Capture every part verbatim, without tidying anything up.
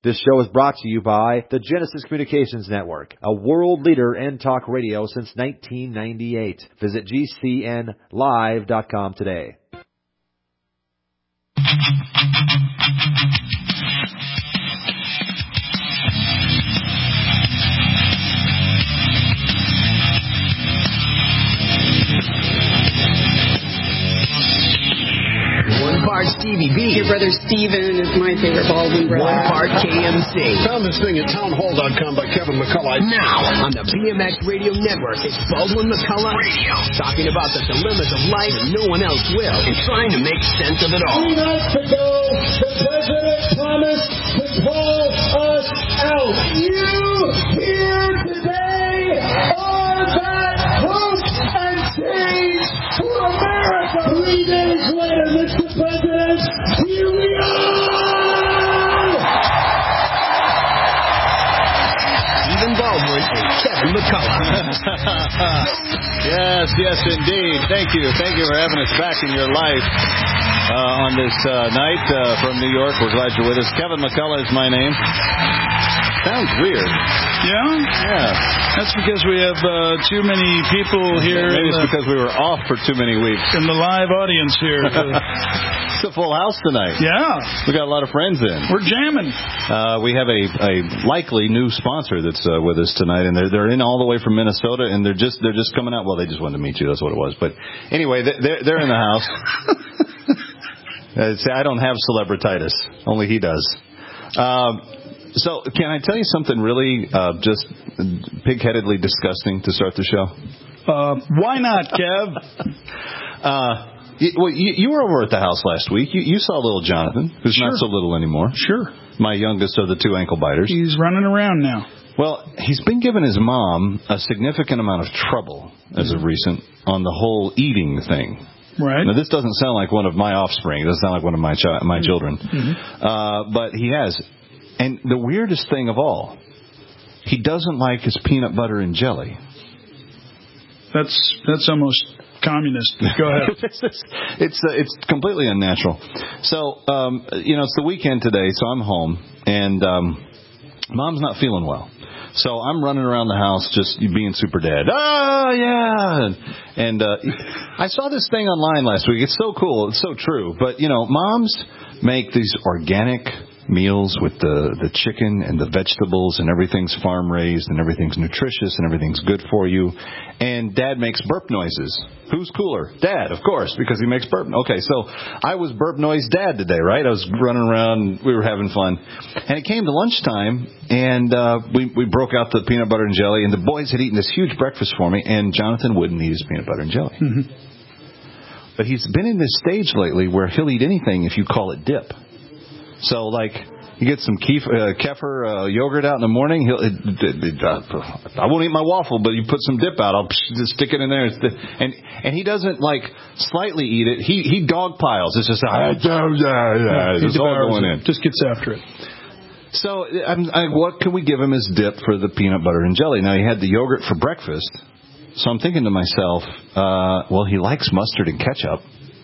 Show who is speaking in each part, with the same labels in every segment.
Speaker 1: This show is brought to you by the Genesis Communications Network, a world leader in talk radio since nineteen ninety-eight. Visit G C N live dot com today.
Speaker 2: One part Stevie B.
Speaker 3: Your brother Steven is my favorite Baldwin brother.
Speaker 2: One part K M C.
Speaker 4: Found this thing at townhall dot com by Kevin McCullough.
Speaker 2: Now, on the B M X Radio Network, it's Baldwin McCullough Radio. Talking about the dilemmas of life and no one else will. And trying to make sense of it all.
Speaker 5: Three nights ago, the president promised to pull us out. You here today are that hope and change for America. Three days later, Mister President, here we are!
Speaker 2: Stephen Baldwin and Kevin McCullough.
Speaker 6: Yes, yes, indeed. Thank you. Thank you for having us back in your life uh, on this uh, night uh, from New York. We're glad you're with us. Kevin McCullough is my name. Sounds weird.
Speaker 7: Yeah?
Speaker 6: Yeah.
Speaker 7: That's because we have uh, too many people here.
Speaker 6: Maybe it's
Speaker 7: the,
Speaker 6: because we were off for too many weeks.
Speaker 7: In the live audience here.
Speaker 6: It's a full house tonight.
Speaker 7: Yeah.
Speaker 6: We got a lot of friends in.
Speaker 7: We're jamming.
Speaker 6: Uh, we have a, a likely new sponsor that's uh, with us tonight, and they're they're in all the way from Minnesota, and they're just they're just coming out. Well, they just wanted to meet you. That's what it was. But anyway, they're they're in the house. uh, see, I don't have celebrititis. Only he does. Um, so, can I tell you something really uh, just pig-headedly disgusting to start the show?
Speaker 7: Uh, why not, Kev?
Speaker 6: uh, you, well, you, you were over at the house last week. You, you saw little Jonathan, who's
Speaker 7: Sure.
Speaker 6: not so little anymore.
Speaker 7: Sure.
Speaker 6: My youngest of the two ankle biters.
Speaker 7: He's running around now.
Speaker 6: Well, he's been giving his mom a significant amount of trouble as of recent on the whole eating thing.
Speaker 7: Right.
Speaker 6: Now, this doesn't sound like one of my offspring. It doesn't sound like one of my chi- my children.
Speaker 7: Mm-hmm.
Speaker 6: Uh, but he has. And the weirdest thing of all, he doesn't like his peanut butter and jelly.
Speaker 7: That's that's almost communist. Go ahead.
Speaker 6: it's it's, uh, it's completely unnatural. So, um, you know, it's the weekend today, so I'm home, and um, Mom's not feeling well. So I'm running around the house just being super dad. Oh, yeah. And uh, I saw this thing online last week. It's so cool. It's so true. But, you know, moms make these organic meals with the, the chicken and the vegetables, and everything's farm raised and everything's nutritious and everything's good for you. And Dad makes burp noises. Who's cooler? Dad, of course, because he makes burp. Okay, so I was burp noise dad today, right? I was running around. We were having fun. And it came to lunchtime, and uh, we, we broke out the peanut butter and jelly, and the boys had eaten this huge breakfast for me, and Jonathan wouldn't eat his peanut butter and jelly.
Speaker 7: Mm-hmm.
Speaker 6: But he's been in this stage lately where he'll eat anything if you call it dip. So, like, you get some kef- uh, kefir uh, yogurt out in the morning. He'll, it, it, it, uh, I won't eat my waffle, but you put some dip out. I'll just stick it in there. And and he doesn't, like, slightly eat it. He he dog piles. It's just, ah, yeah, yeah, it's all going in.
Speaker 7: Just gets after it.
Speaker 6: So, I'm, I, what can we give him as dip for the peanut butter and jelly? Now, he had the yogurt for breakfast. So I'm thinking to myself, uh, well, he likes mustard and ketchup.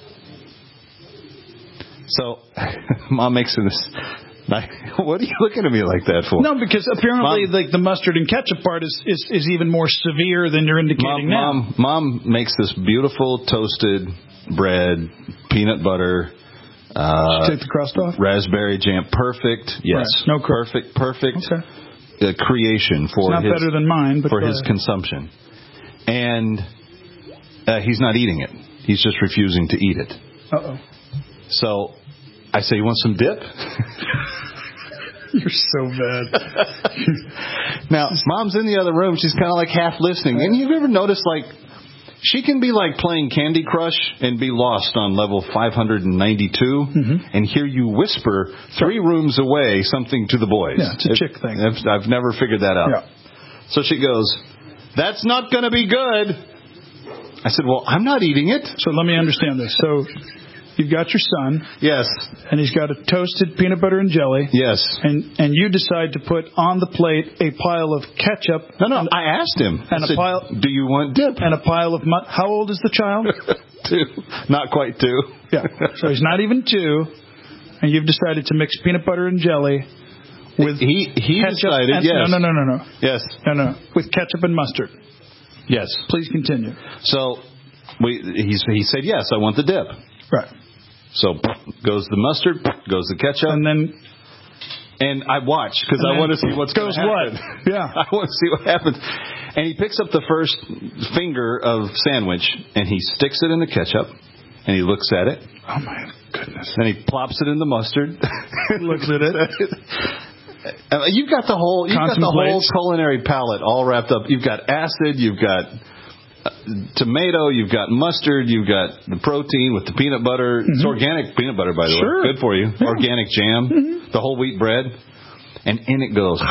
Speaker 6: So, Mom makes this. What are you looking at me like that for?
Speaker 7: No, because apparently,
Speaker 6: Mom,
Speaker 7: like the mustard and ketchup part is, is, is even more severe than you're indicating
Speaker 6: Mom,
Speaker 7: now.
Speaker 6: Mom, Mom makes this beautiful toasted bread, peanut butter. Uh,
Speaker 7: Take the crust off.
Speaker 6: Raspberry jam, perfect. Yes,
Speaker 7: right. No crust.
Speaker 6: perfect, perfect
Speaker 7: okay.
Speaker 6: uh, creation for
Speaker 7: it's not
Speaker 6: his
Speaker 7: better than mine, but
Speaker 6: for his
Speaker 7: ahead.
Speaker 6: consumption, and uh, he's not eating it. He's just refusing to eat it.
Speaker 7: Uh oh.
Speaker 6: So I say, you want some dip?
Speaker 7: You're so bad.
Speaker 6: Now, Mom's in the other room. She's kind of like half listening. And you've ever noticed, like, she can be like playing Candy Crush and be lost on level five hundred ninety-two
Speaker 7: mm-hmm.
Speaker 6: and hear you whisper three rooms away something to the boys.
Speaker 7: Yeah, it's a chick thing.
Speaker 6: I've, I've never figured that out.
Speaker 7: Yeah.
Speaker 6: So she goes, that's not going to be good. I said, well, I'm not eating it.
Speaker 7: So let me understand this. So you've got your son.
Speaker 6: Yes.
Speaker 7: And he's got a toasted peanut butter and jelly.
Speaker 6: Yes.
Speaker 7: And and you decide to put on the plate a pile of ketchup.
Speaker 6: No, no,
Speaker 7: and,
Speaker 6: I asked him.
Speaker 7: And
Speaker 6: I
Speaker 7: a
Speaker 6: said,
Speaker 7: pile.
Speaker 6: do you want dip?
Speaker 7: And a pile of mu- how old is the child?
Speaker 6: Two. Not quite two.
Speaker 7: Yeah. So he's not even two. And you've decided to mix peanut butter and jelly with
Speaker 6: he he
Speaker 7: ketchup
Speaker 6: decided
Speaker 7: and,
Speaker 6: yes.
Speaker 7: No, no, no, no, no.
Speaker 6: Yes.
Speaker 7: No, no. With ketchup and mustard.
Speaker 6: Yes.
Speaker 7: Please continue.
Speaker 6: So we he he said yes. I want the dip.
Speaker 7: Right.
Speaker 6: So goes the mustard, goes the ketchup,
Speaker 7: And then
Speaker 6: and I watch because I want to see what's going
Speaker 7: goes
Speaker 6: to happen.
Speaker 7: what? Yeah.
Speaker 6: I want to see what happens. And he picks up the first finger of sandwich and he sticks it in the ketchup and he looks at it.
Speaker 7: Oh my goodness.
Speaker 6: Then he plops it in the mustard.
Speaker 7: Looks at it.
Speaker 6: Uh, You've got the whole you've got the whole
Speaker 7: Contemplates.
Speaker 6: culinary palette all wrapped up. You've got acid, you've got uh, tomato, you've got mustard, you've got the protein with the peanut butter. It's organic peanut butter, by the
Speaker 7: Sure.
Speaker 6: way. Good for you.
Speaker 7: Yeah.
Speaker 6: Organic jam, the whole wheat bread, and in it goes.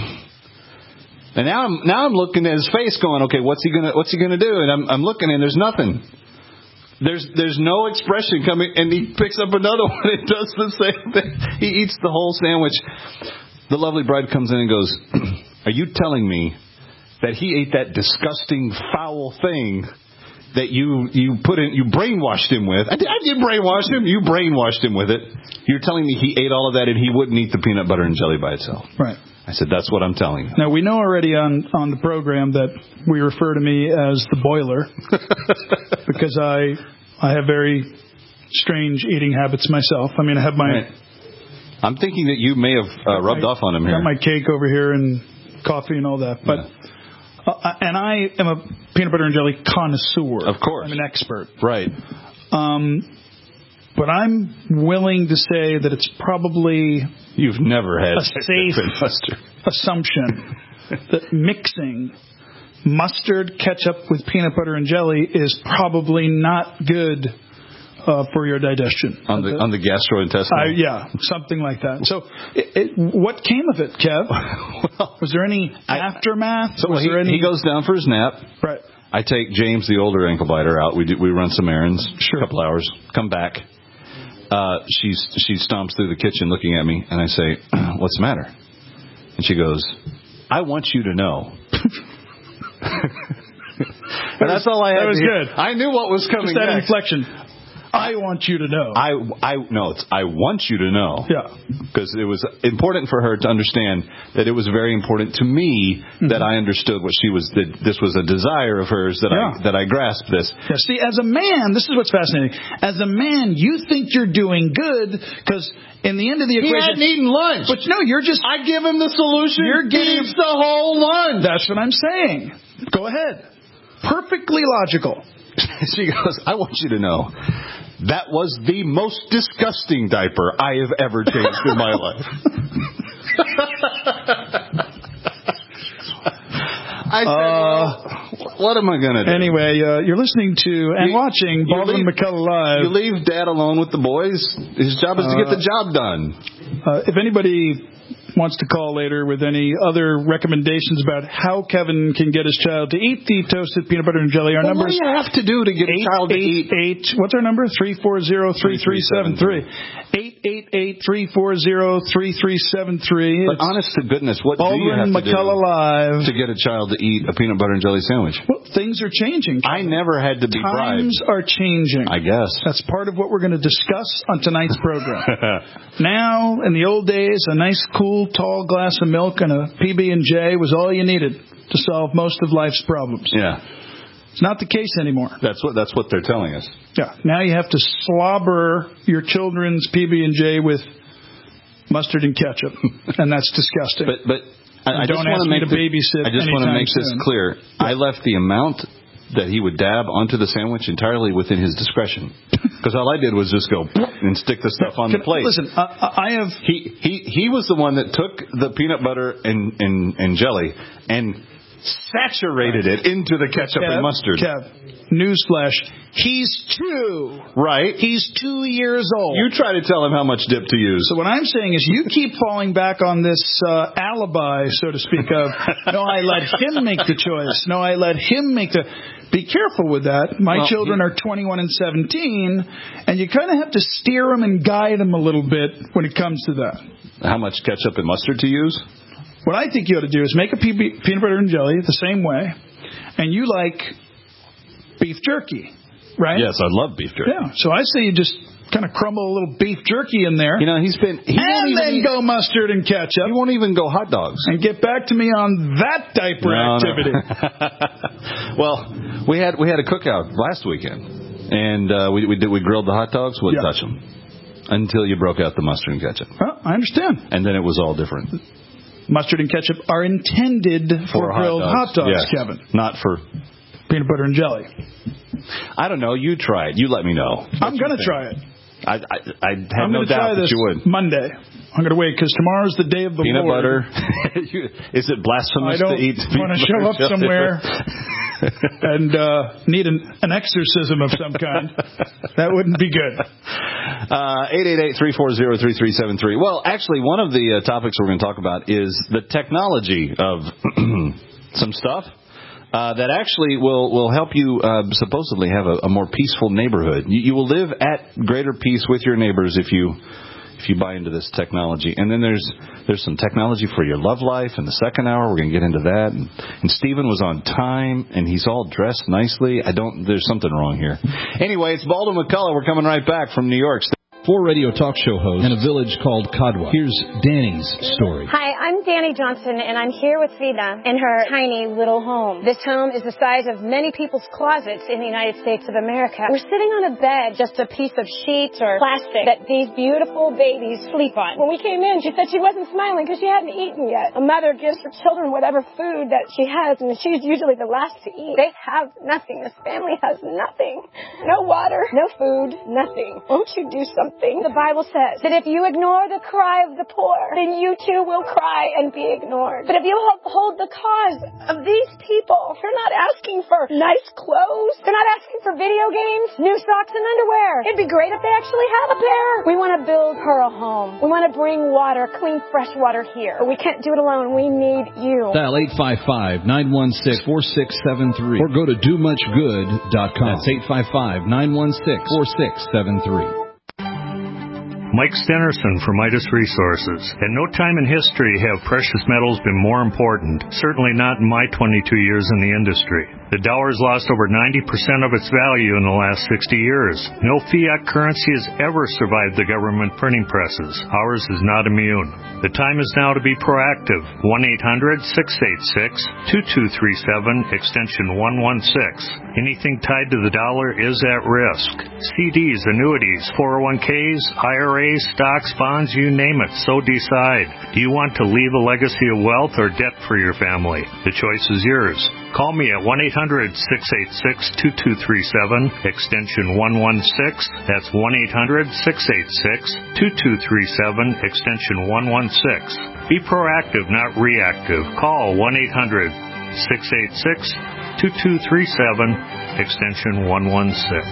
Speaker 6: And now I'm now I'm looking at his face, going, okay, what's he gonna what's he gonna do? And I'm I'm looking, and there's nothing. There's there's no expression coming, and he picks up another one and does the same thing. He eats the whole sandwich. The lovely bride comes in and goes, are you telling me that he ate that disgusting, foul thing that you you put in, you brainwashed him with? I did, I did brainwash him. You brainwashed him with it. You're telling me he ate all of that and he wouldn't eat the peanut butter and jelly by itself?
Speaker 7: Right.
Speaker 6: I said, that's what I'm telling you.
Speaker 7: Now, we know already on, on the program that we refer to me as the boiler because I I have very strange eating habits myself. I mean, I have my...
Speaker 6: Right. I'm thinking that you may have uh, rubbed
Speaker 7: my,
Speaker 6: off on him here.
Speaker 7: Got my cake over here and coffee and all that. But
Speaker 6: Yeah.
Speaker 7: uh, And I am a peanut butter and jelly connoisseur.
Speaker 6: Of course.
Speaker 7: I'm an expert.
Speaker 6: Right.
Speaker 7: Um, but I'm willing to say that it's probably
Speaker 6: You've never had
Speaker 7: a safe
Speaker 6: mustard.
Speaker 7: assumption that mixing mustard, ketchup with peanut butter and jelly is probably not good uh, for your digestion.
Speaker 6: On the on the gastrointestinal.
Speaker 7: I, yeah, something like that. So, it, it, what came of it, Kev?
Speaker 6: Well,
Speaker 7: Was there any aftermath?
Speaker 6: so
Speaker 7: Was
Speaker 6: he,
Speaker 7: there any?
Speaker 6: he goes down for his nap.
Speaker 7: Right.
Speaker 6: I take James, the older ankle biter, out. We do, we run some errands.
Speaker 7: Sure.
Speaker 6: A couple hours. Come back. Uh, she's she stomps through the kitchen looking at me, and I say, "What's the matter?" And she goes, "I want you to know." And that's all I had.
Speaker 7: That was
Speaker 6: to hear.
Speaker 7: good.
Speaker 6: I knew what was coming
Speaker 7: Just that
Speaker 6: next.
Speaker 7: inflection. I want you to know.
Speaker 6: I, I, no, it's, I want you to know.
Speaker 7: Yeah.
Speaker 6: Because it was important for her to understand that it was very important to me mm-hmm. that I understood what she was, that this was a desire of hers, that
Speaker 7: Yeah.
Speaker 6: I, that I grasped this.
Speaker 7: Yeah, see, as a man, this is what's fascinating. As a man, you think you're doing good because in the end of the
Speaker 6: He
Speaker 7: equation...
Speaker 6: hadn't eaten lunch.
Speaker 7: But no, you're just...
Speaker 6: I give him the solution.
Speaker 7: You're getting-
Speaker 6: He eats the whole lunch.
Speaker 7: That's what I'm saying. Go ahead. Perfectly logical.
Speaker 6: She goes, I want you to know, that was the most disgusting diaper I have ever changed in my life. I said,
Speaker 7: Uh,
Speaker 6: well, what am I going to do?
Speaker 7: Anyway, uh, you're listening to and
Speaker 6: You-
Speaker 7: watching
Speaker 6: you
Speaker 7: Baldwin
Speaker 6: leave-
Speaker 7: McCullough Live.
Speaker 6: You leave Dad alone with the boys. His job is to get the job done.
Speaker 7: Uh, if anybody wants to call later with any other recommendations about how Kevin can get his child to eat the toasted peanut butter and jelly, our
Speaker 6: Well,
Speaker 7: number
Speaker 6: what
Speaker 7: is
Speaker 6: do you have to do to get a child to eat?
Speaker 7: eight, what's our number? three four zero, three three seven three. eight eight eight, three four zero, three three seven three.
Speaker 6: But honest to goodness, what do you
Speaker 7: Baldwin
Speaker 6: have to
Speaker 7: McCullough
Speaker 6: do
Speaker 7: Live.
Speaker 6: to get a child to eat a peanut butter and jelly sandwich?
Speaker 7: Well, things are changing.
Speaker 6: I never had to be
Speaker 7: Times
Speaker 6: bribed.
Speaker 7: are changing.
Speaker 6: I guess.
Speaker 7: That's part of what we're going to discuss on tonight's program. Now, in the old days, a nice, cool, tall glass of milk and a P B and J was all you needed to solve most of life's problems.
Speaker 6: Yeah,
Speaker 7: It's not the case anymore.
Speaker 6: that's what that's what they're telling us.
Speaker 7: Yeah. Now you have to slobber your children's P B and J with mustard and ketchup, and that's disgusting.
Speaker 6: But but I, I
Speaker 7: Don't
Speaker 6: just
Speaker 7: ask
Speaker 6: want to
Speaker 7: me
Speaker 6: make
Speaker 7: to
Speaker 6: the-
Speaker 7: babysit
Speaker 6: I just want to
Speaker 7: anytime
Speaker 6: make this
Speaker 7: soon.
Speaker 6: clear. I left the amount that he would dab onto the sandwich entirely within his discretion, because all I did was just go and stick the stuff on the
Speaker 7: Can-
Speaker 6: plate.
Speaker 7: Listen, I, I have.
Speaker 6: He he he was the one that took the peanut butter and and, and jelly and saturated it into the ketchup
Speaker 7: Kev,
Speaker 6: and mustard.
Speaker 7: Kev, newsflash. He's two.
Speaker 6: Right.
Speaker 7: He's two years old.
Speaker 6: You try to tell him how much dip to use.
Speaker 7: So what I'm saying is you keep falling back on this uh, alibi, so to speak, of, no, I let him make the choice. No, I let him make the... Be careful with that. My
Speaker 6: Well,
Speaker 7: children
Speaker 6: he-
Speaker 7: are twenty-one and seventeen, and you kind of have to steer them and guide them a little bit when it comes to that.
Speaker 6: How much ketchup and mustard to use?
Speaker 7: What I think you ought to do is make a pe- peanut butter and jelly the same way, and you like beef jerky, right?
Speaker 6: Yes, I love beef jerky.
Speaker 7: Yeah. So I say you just kind of crumble a little beef jerky in there.
Speaker 6: You know, he's been... He
Speaker 7: and then
Speaker 6: even,
Speaker 7: go mustard and ketchup.
Speaker 6: He won't even go hot dogs.
Speaker 7: And get back to me on that diaper
Speaker 6: no,
Speaker 7: activity.
Speaker 6: No. Well, we had we had a cookout last weekend, and uh, we we did we grilled the hot dogs. Wouldn't
Speaker 7: yeah.
Speaker 6: touch them until you broke out the mustard and ketchup.
Speaker 7: Well, I understand.
Speaker 6: And then it was all different.
Speaker 7: Mustard and ketchup are intended for,
Speaker 6: for
Speaker 7: grilled hot dogs,
Speaker 6: hot dogs
Speaker 7: yes. Kevin.
Speaker 6: Not for
Speaker 7: peanut butter and jelly.
Speaker 6: I don't know. You try it. You let me know. What
Speaker 7: I'm going to try it.
Speaker 6: I, I, I have
Speaker 7: I'm
Speaker 6: no doubt that you would.
Speaker 7: Monday. I'm going to wait because tomorrow's the day of the
Speaker 6: peanut
Speaker 7: Lord.
Speaker 6: butter. Is it blasphemous
Speaker 7: to
Speaker 6: eat?
Speaker 7: I don't want to show up somewhere and uh, need an, an exorcism of some kind. That wouldn't be good.
Speaker 6: Uh, eight eight eight, three four zero, three three seven three. Well, actually, one of the uh, topics we're going to talk about is the technology of some stuff. Uh, that actually will, will help you uh, supposedly have a, a more peaceful neighborhood. You, you will live at greater peace with your neighbors if you if you buy into this technology. And then there's there's some technology for your love life. In the second hour, we're going to get into that. And, and Stephen was on time, and he's all dressed nicely. I don't. There's something wrong here. Anyway, it's Baldwin McCullough. We're coming right back from New York.
Speaker 8: Four radio talk show hosts in a village called Kadwa. Here's Danny's story.
Speaker 9: Hi, I'm Danny Johnson, and I'm here with Frida in her tiny little home. This home is the size of many people's closets in the United States of America. We're sitting on a bed, just a piece of sheets or plastic that these beautiful babies sleep on. When we came in, she said she wasn't smiling because she hadn't eaten yet. A mother gives her children whatever food that she has, and she's usually the last to eat. They have nothing. This family has nothing. No water, no food, nothing. Won't you do something? The Bible says that if you ignore the cry of the poor, then you too will cry and be ignored. But if you hold the cause of these people, they're not asking for nice clothes. They're not asking for video games, new socks and underwear. It'd be great if they actually have a pair. We want to build her a home. We want to bring water, clean, fresh water here. But we can't do it alone. We need you.
Speaker 8: Dial eight five five, nine one six, four six seven three or go to do much good dot com. That's eight five five, nine one six, four six seven three.
Speaker 10: Mike Stenerson from Midas Resources. At no time in history have precious metals been more important, certainly not in my twenty-two years in the industry. The dollar's lost over ninety percent of its value in the last sixty years. No fiat currency has ever survived the government printing presses. Ours is not immune. The time is now to be proactive. one eight hundred, six eight six, two two three seven, extension one one six. Anything tied to the dollar is at risk. C Ds, annuities, four oh one Ks, I R As, stocks, bonds, you name it, so decide. Do you want to leave a legacy of wealth or debt for your family? The choice is yours. Call me at one eight hundred, six eight six, two two three seven, extension one one six. That's one eight hundred, six eight six, two two three seven, extension one one six. Be proactive, not reactive. Call one eight hundred, six eight six, two two three seven, extension one one six.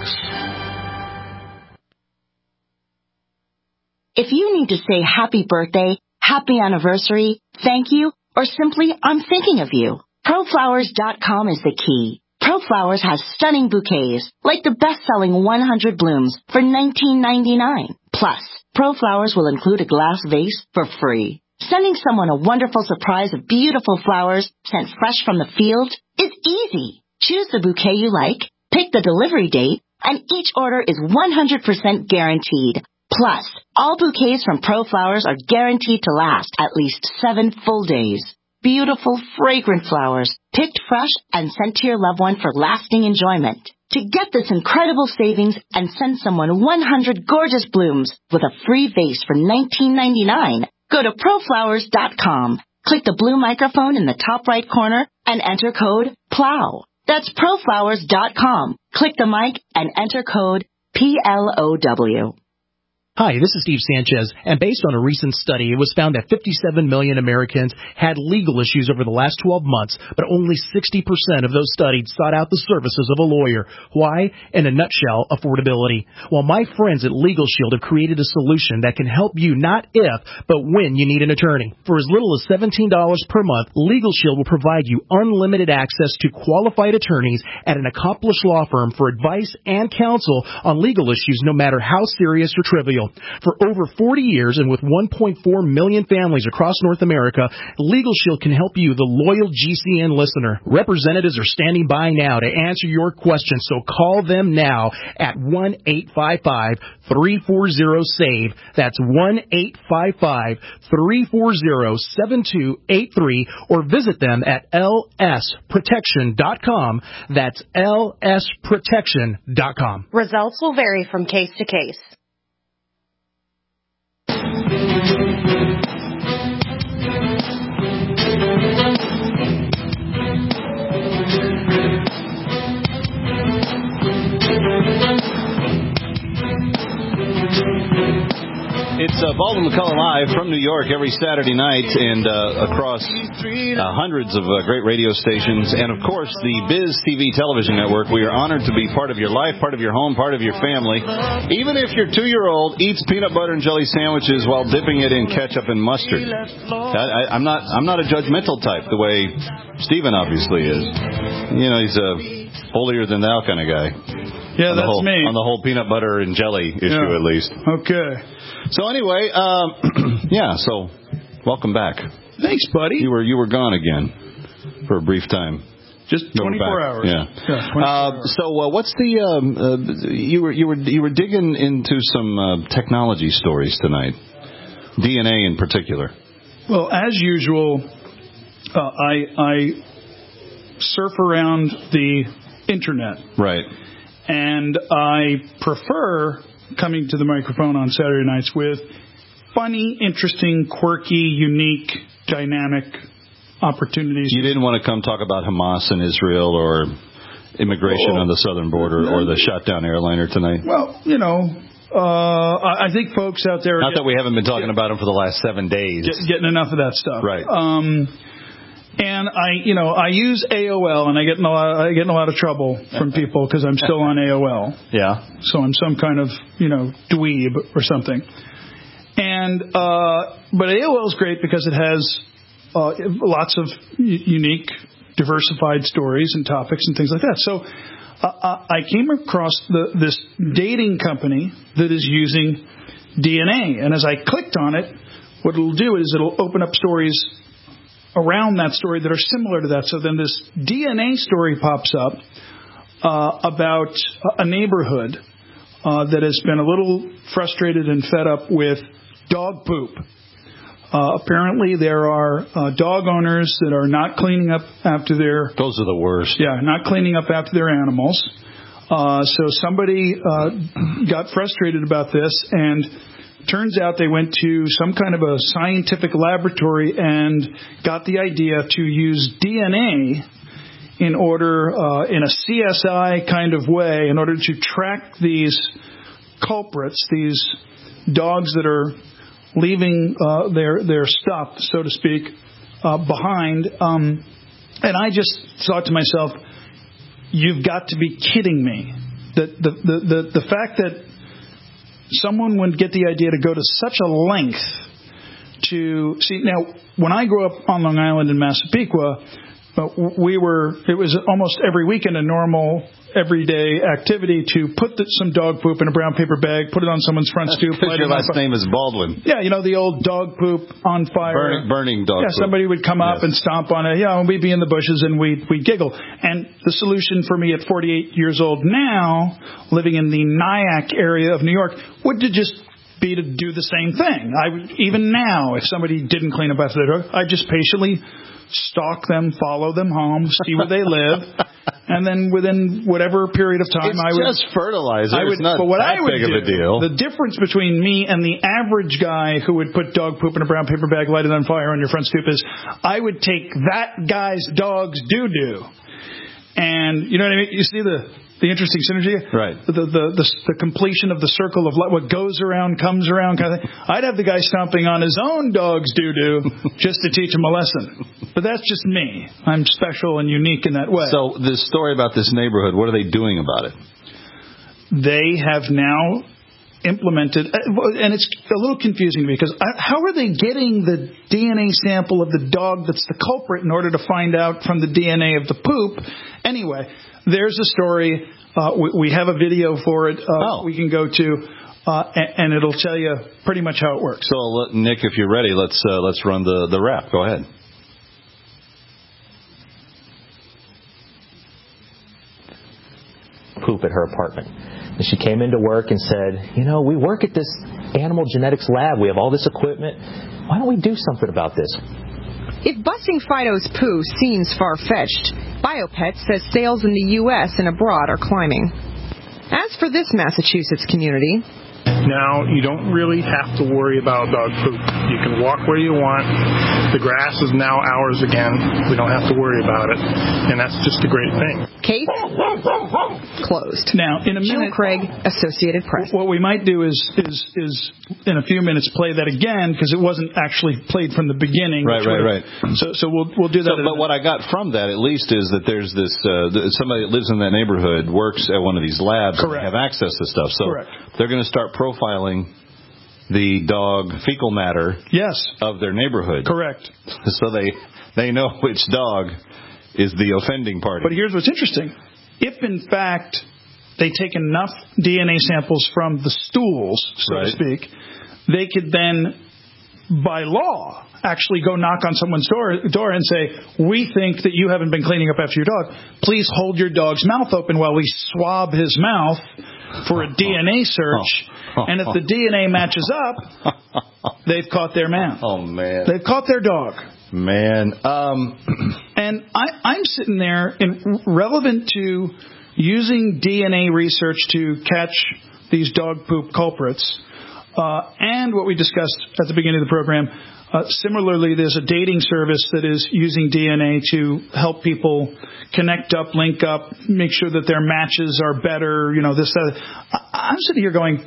Speaker 11: If you need to say happy birthday, happy anniversary, thank you, or simply I'm thinking of you, pro flowers dot com is the key. ProFlowers has stunning bouquets, like the best-selling one hundred blooms for nineteen ninety-nine. Plus, ProFlowers will include a glass vase for free. Sending someone a wonderful surprise of beautiful flowers sent fresh from the field is easy. Choose the bouquet you like, pick the delivery date, and each order is one hundred percent guaranteed. Plus, all bouquets from ProFlowers are guaranteed to last at least seven full days. Beautiful, fragrant flowers, picked fresh and sent to your loved one for lasting enjoyment. To get this incredible savings and send someone one hundred gorgeous blooms with a free vase for nineteen ninety-nine, go to pro flowers dot com. Click the blue microphone in the top right corner and enter code PLOW. That's pro flowers dot com. Click the mic and enter code P L O W.
Speaker 12: Hi, this is Steve Sanchez, and based on a recent study, it was found that fifty-seven million Americans had legal issues over the last twelve months, but only sixty percent of those studied sought out the services of a lawyer. Why? In a nutshell, affordability. Well, my friends at Legal Shield have created a solution that can help you not if, but when you need an attorney. For as little as seventeen dollars per month, Legal Shield will provide you unlimited access to qualified attorneys at an accomplished law firm for advice and counsel on legal issues, no matter how serious or trivial. Shield. For over forty years and with one point four million families across North America, Legal Shield can help you, the loyal G C N listener. Representatives are standing by now to answer your questions, so call them now at one eight five five, three four zero, SAVE. That's one eight five five, three four zero, seven two eight three, or visit them at L S protection dot com. That's L S protection dot com.
Speaker 11: Results will vary from case to case.
Speaker 6: It's uh, Baldwin McCullough Live from New York every Saturday night and uh, across uh, hundreds of uh, great radio stations. And, of course, the Biz T V television network. We are honored to be part of your life, part of your home, part of your family. Even if your two-year-old eats peanut butter and jelly sandwiches while dipping it in ketchup and mustard. I, I, I'm not I'm not a judgmental type the way Stephen obviously is. You know, he's a holier-than-thou kind of guy.
Speaker 7: Yeah, that's
Speaker 6: whole,
Speaker 7: me.
Speaker 6: On the whole peanut butter and jelly issue,
Speaker 7: yeah.
Speaker 6: at least.
Speaker 7: Okay.
Speaker 6: So anyway, um, yeah. So, welcome back.
Speaker 7: Thanks, buddy.
Speaker 6: You were you were gone again for a brief time.
Speaker 7: Just twenty-four hours.
Speaker 6: Yeah.
Speaker 7: yeah twenty-four
Speaker 6: uh,
Speaker 7: hours.
Speaker 6: So, uh, what's the um, uh, you were you were you were digging into some uh, technology stories tonight, D N A in particular.
Speaker 7: Well, as usual, uh, I I surf around the internet.
Speaker 6: Right.
Speaker 7: And I prefer coming to the microphone on Saturday nights with funny, interesting, quirky, unique, dynamic opportunities.
Speaker 6: You didn't want to come talk about Hamas and Israel or immigration
Speaker 7: oh,
Speaker 6: on the southern border or the shot down airliner tonight?
Speaker 7: Well, you know, uh, I think folks out there...
Speaker 6: Not that we haven't been talking get, about them for the last seven days.
Speaker 7: Get, getting enough of that stuff.
Speaker 6: Right.
Speaker 7: Um, and I, you know, I use A O L, and I get in a lot, I get in a lot of trouble from people because I'm still on A O L.
Speaker 6: Yeah.
Speaker 7: So I'm some kind of, you know, dweeb or something. And uh, but A O L is great because it has uh, lots of u- unique, diversified stories and topics and things like that. So uh, I came across the, this dating company that is using D N A, and as I clicked on it, what it'll do is it'll open up stories around that story that are similar to that. So then this D N A story pops up uh, about a neighborhood uh, that has been a little frustrated and fed up with dog poop. Uh, apparently there are uh, dog owners that are not cleaning up after their...
Speaker 6: Those are the worst.
Speaker 7: Yeah, not cleaning up after their animals. Uh, so somebody uh, got frustrated about this, and turns out they went to some kind of a scientific laboratory and got the idea to use D N A in order, uh, in a C S I kind of way, in order to track these culprits, these dogs that are leaving uh, their their stuff, so to speak, uh, behind. Um, and I just thought to myself, you've got to be kidding me. That the, the, the, the fact that someone would get the idea to go to such a length to see. Now, when I grew up on Long Island in Massapequa, uh, we were, it was almost every weekend a normal, everyday activity to put the, some dog poop in a brown paper bag, put it on someone's front stoop.
Speaker 6: Because your last name is Baldwin.
Speaker 7: Yeah, you know, the old dog poop on fire.
Speaker 6: Burning, burning dog
Speaker 7: yeah,
Speaker 6: poop.
Speaker 7: Somebody would come up yes. and stomp on it, you know, and we'd be in the bushes and we'd, we'd giggle. And the solution for me at forty-eight years old now, living in the Nyack area of New York, would to just be to do the same thing. I would, even now, if somebody didn't clean up after their dog, I'd just patiently stalk them, follow them home, see where they live, and then within whatever period of time,
Speaker 6: it's
Speaker 7: I would
Speaker 6: just fertilizer.
Speaker 7: I would,
Speaker 6: it's not
Speaker 7: but what
Speaker 6: that
Speaker 7: I would
Speaker 6: big
Speaker 7: do,
Speaker 6: of a deal.
Speaker 7: The difference between me and the average guy who would put dog poop in a brown paper bag, light it on fire on your front stoop is, I would take that guy's dog's doo doo, and you know what I mean. You see the. The interesting synergy,
Speaker 6: right?
Speaker 7: The, the the the completion of the circle of what goes around comes around kind of thing. I'd have the guy stomping on his own dog's doo doo just to teach him a lesson. But that's just me. I'm special and unique in that way.
Speaker 6: So this story about this neighborhood, what are they doing about it?
Speaker 7: They have now implemented, and it's a little confusing to me because how are they getting the D N A sample of the dog that's the culprit in order to find out from the D N A of the poop? Anyway. There's a story. Uh, we, we have a video for it. Uh,
Speaker 6: oh.
Speaker 7: We can go to. uh, and, and it'll tell you pretty much how it works.
Speaker 6: So, Nick, if you're ready, let's uh, let's run the, the wrap. Go ahead.
Speaker 13: Poop at her apartment. And she came into work and said, you know, we work at this animal genetics lab. We have all this equipment. Why don't we do something about this?
Speaker 14: If busing Fido's poo seems far-fetched, BioPet says sales in the U S and abroad are climbing. As for this Massachusetts community,
Speaker 15: now you don't really have to worry about dog poop. You can walk where you want. The grass is now ours again. We don't have to worry about it. And that's just a great thing.
Speaker 14: Case closed.
Speaker 7: Now, in a
Speaker 14: Jill
Speaker 7: minute,
Speaker 14: Craig, Associated Press.
Speaker 7: What we might do is, is, is in a few minutes, play that again, because it wasn't actually played from the beginning.
Speaker 6: Right, right, right.
Speaker 7: So, so we'll we'll do that.
Speaker 6: So, but what I got from that, at least, is that there's this uh, somebody that lives in that neighborhood, works at one of these labs,
Speaker 7: Correct.
Speaker 6: and have access to stuff. So
Speaker 7: Correct.
Speaker 6: they're going to start profiling the dog fecal matter
Speaker 7: yes.
Speaker 6: of their neighborhood.
Speaker 7: Correct.
Speaker 6: So they they know which dog is the offending party.
Speaker 7: But here's what's interesting. If, in fact, they take enough D N A samples from the stools, so
Speaker 6: right.
Speaker 7: to speak, they could then, by law, actually go knock on someone's door, door and say, we think that you haven't been cleaning up after your dog. Please hold your dog's mouth open while we swab his mouth for a D N A search. And if the D N A matches up, they've caught their man.
Speaker 6: Oh, man.
Speaker 7: They've caught their dog.
Speaker 6: Man. Um.
Speaker 7: And I, I'm sitting there, in, relevant to using D N A research to catch these dog poop culprits, uh, and what we discussed at the beginning of the program. Uh, similarly, there's a dating service that is using D N A to help people connect up, link up, make sure that their matches are better, you know, this, that. I'm sitting here going,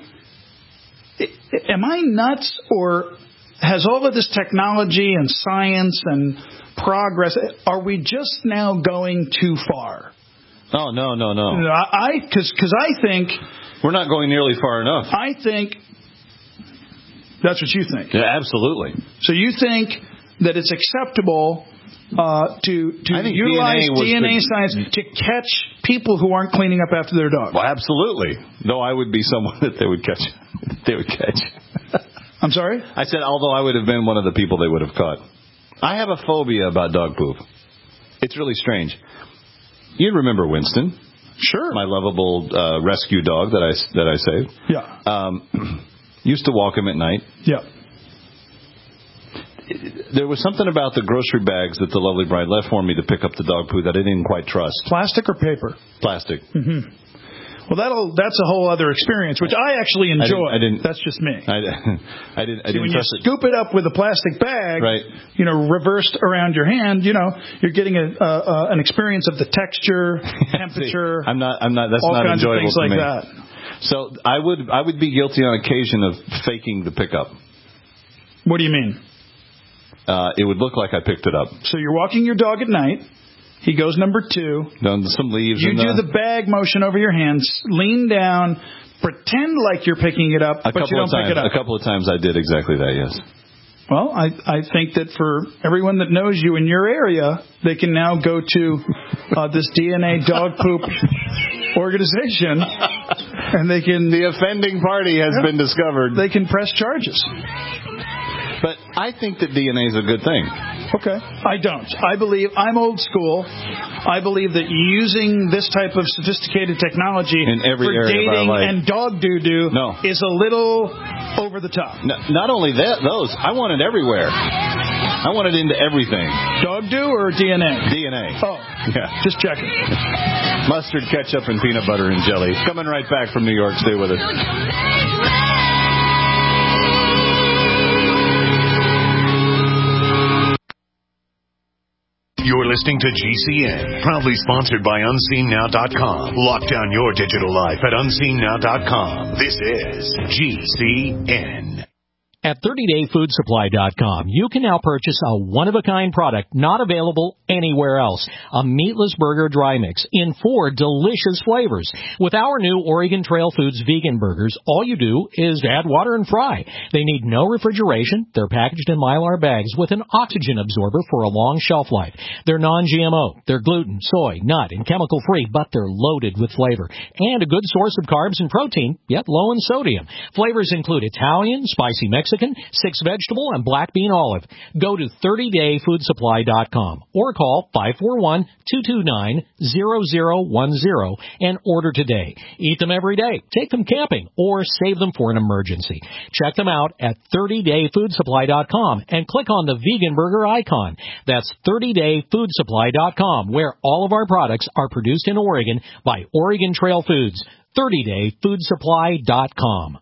Speaker 7: am I nuts, or has all of this technology and science and progress, are we just now going too far?
Speaker 6: Oh, no, no, no.
Speaker 7: I, because because I think...
Speaker 6: We're not going nearly far enough.
Speaker 7: I think... That's what you think.
Speaker 6: Yeah, absolutely.
Speaker 7: So you think that it's acceptable uh, to to utilize D N A, D N A science to catch people who aren't cleaning up after their dog?
Speaker 6: Well, absolutely. Though I would be someone that they would catch. they would catch.
Speaker 7: I'm sorry?
Speaker 6: I said, although I would have been one of the people they would have caught. I have a phobia about dog poop. It's really strange. You remember Winston?
Speaker 7: Sure.
Speaker 6: My lovable uh, rescue dog that I that I saved.
Speaker 7: Yeah.
Speaker 6: Um, used to walk him at night.
Speaker 7: Yeah.
Speaker 6: There was something about the grocery bags that the lovely bride left for me to pick up the dog poo that I didn't quite trust.
Speaker 7: Plastic or paper?
Speaker 6: Plastic.
Speaker 7: Mm-hmm. Well, that'll that's a whole other experience, which I actually enjoy.
Speaker 6: I didn't. I didn't
Speaker 7: that's just me.
Speaker 6: I, I didn't. I
Speaker 7: See,
Speaker 6: didn't
Speaker 7: when
Speaker 6: trust
Speaker 7: you
Speaker 6: it.
Speaker 7: scoop it up with a plastic bag,
Speaker 6: right.
Speaker 7: you know, reversed around your hand, you know, you're getting a, uh, uh, an experience of the texture, temperature.
Speaker 6: See, I'm not. I'm not. That's
Speaker 7: all
Speaker 6: not
Speaker 7: kinds
Speaker 6: enjoyable
Speaker 7: of things
Speaker 6: to
Speaker 7: like
Speaker 6: me.
Speaker 7: that.
Speaker 6: So I would. I would be guilty on occasion of faking the pickup.
Speaker 7: What do you mean?
Speaker 6: Uh, it would look like I picked it up.
Speaker 7: So you're walking your dog at night. He goes number two.
Speaker 6: Done some leaves.
Speaker 7: You
Speaker 6: and
Speaker 7: do
Speaker 6: the,
Speaker 7: the bag motion over your hands. Lean down. Pretend like you're picking it up,
Speaker 6: a
Speaker 7: but you don't
Speaker 6: of times,
Speaker 7: pick it up.
Speaker 6: A couple of times I did exactly that, yes.
Speaker 7: Well, I, I think that for everyone that knows you in your area, they can now go to uh, this D N A dog poop organization, and they can...
Speaker 6: The offending party has
Speaker 7: yeah,
Speaker 6: been discovered.
Speaker 7: They can press charges.
Speaker 6: But I think that D N A is a good thing.
Speaker 7: Okay. I don't. I believe, I'm old school. I believe that using this type of sophisticated technology
Speaker 6: in every
Speaker 7: for
Speaker 6: area
Speaker 7: dating
Speaker 6: of our life.
Speaker 7: and dog doo-doo
Speaker 6: no.
Speaker 7: is a little over the top.
Speaker 6: No, not only that, those, I want it everywhere. I want it into everything.
Speaker 7: Dog do or D N A?
Speaker 6: D N A.
Speaker 7: Oh.
Speaker 6: Yeah.
Speaker 7: Just checking.
Speaker 6: Mustard, ketchup, and peanut butter and jelly. Coming right back from New York. Stay with us.
Speaker 16: You're listening to G C N, proudly sponsored by Unseen Now dot com. Lock down your digital life at Unseen Now dot com. This is G C N.
Speaker 17: At thirty day food supply dot com, you can now purchase a one-of-a-kind product not available anywhere else. A meatless burger dry mix in four delicious flavors. With our new Oregon Trail Foods vegan burgers, all you do is add water and fry. They need no refrigeration. They're packaged in Mylar bags with an oxygen absorber for a long shelf life. They're non G M O. They're gluten, soy, nut, and chemical-free, but they're loaded with flavor. And a good source of carbs and protein, yet low in sodium. Flavors include Italian, spicy Mexican, six vegetable, and black bean olive. Go to thirty day food supply dot com or call five four one, two two nine, zero zero one zero and order today. Eat them every day, take them camping, or save them for an emergency. Check them out at thirty day food supply dot com and click on the vegan burger icon. That's thirty day food supply dot com, where all of our products are produced in Oregon by Oregon Trail Foods. thirty day food supply dot com.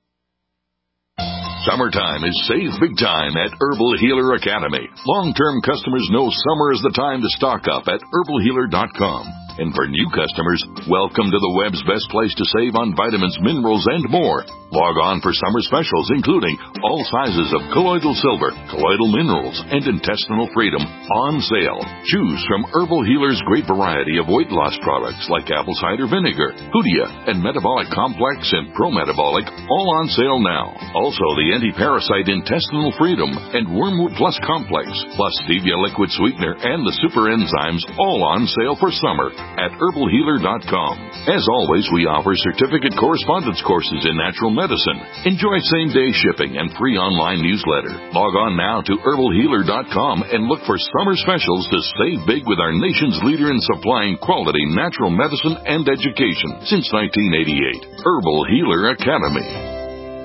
Speaker 18: Summertime is save big time at Herbal Healer Academy. Long-term customers know summer is the time to stock up at herbal healer dot com. And for new customers, welcome to the web's best place to save on vitamins, minerals, and more. Log on for summer specials, including all sizes of colloidal silver, colloidal minerals, and intestinal freedom on sale. Choose from Herbal Healer's great variety of weight loss products like apple cider vinegar, Hoodia, and Metabolic Complex and Pro-Metabolic, all on sale now. Also, the anti-parasite intestinal freedom and Wormwood Plus Complex, plus Stevia liquid sweetener and the super enzymes, all on sale for summer at herbal healer dot com. As always, we offer certificate correspondence courses in natural medicine. Enjoy same-day shipping and free online newsletter. Log on now to herbal healer dot com and look for summer specials to save big with our nation's leader in supplying quality natural medicine and education since nineteen eighty-eight. Herbal Healer Academy.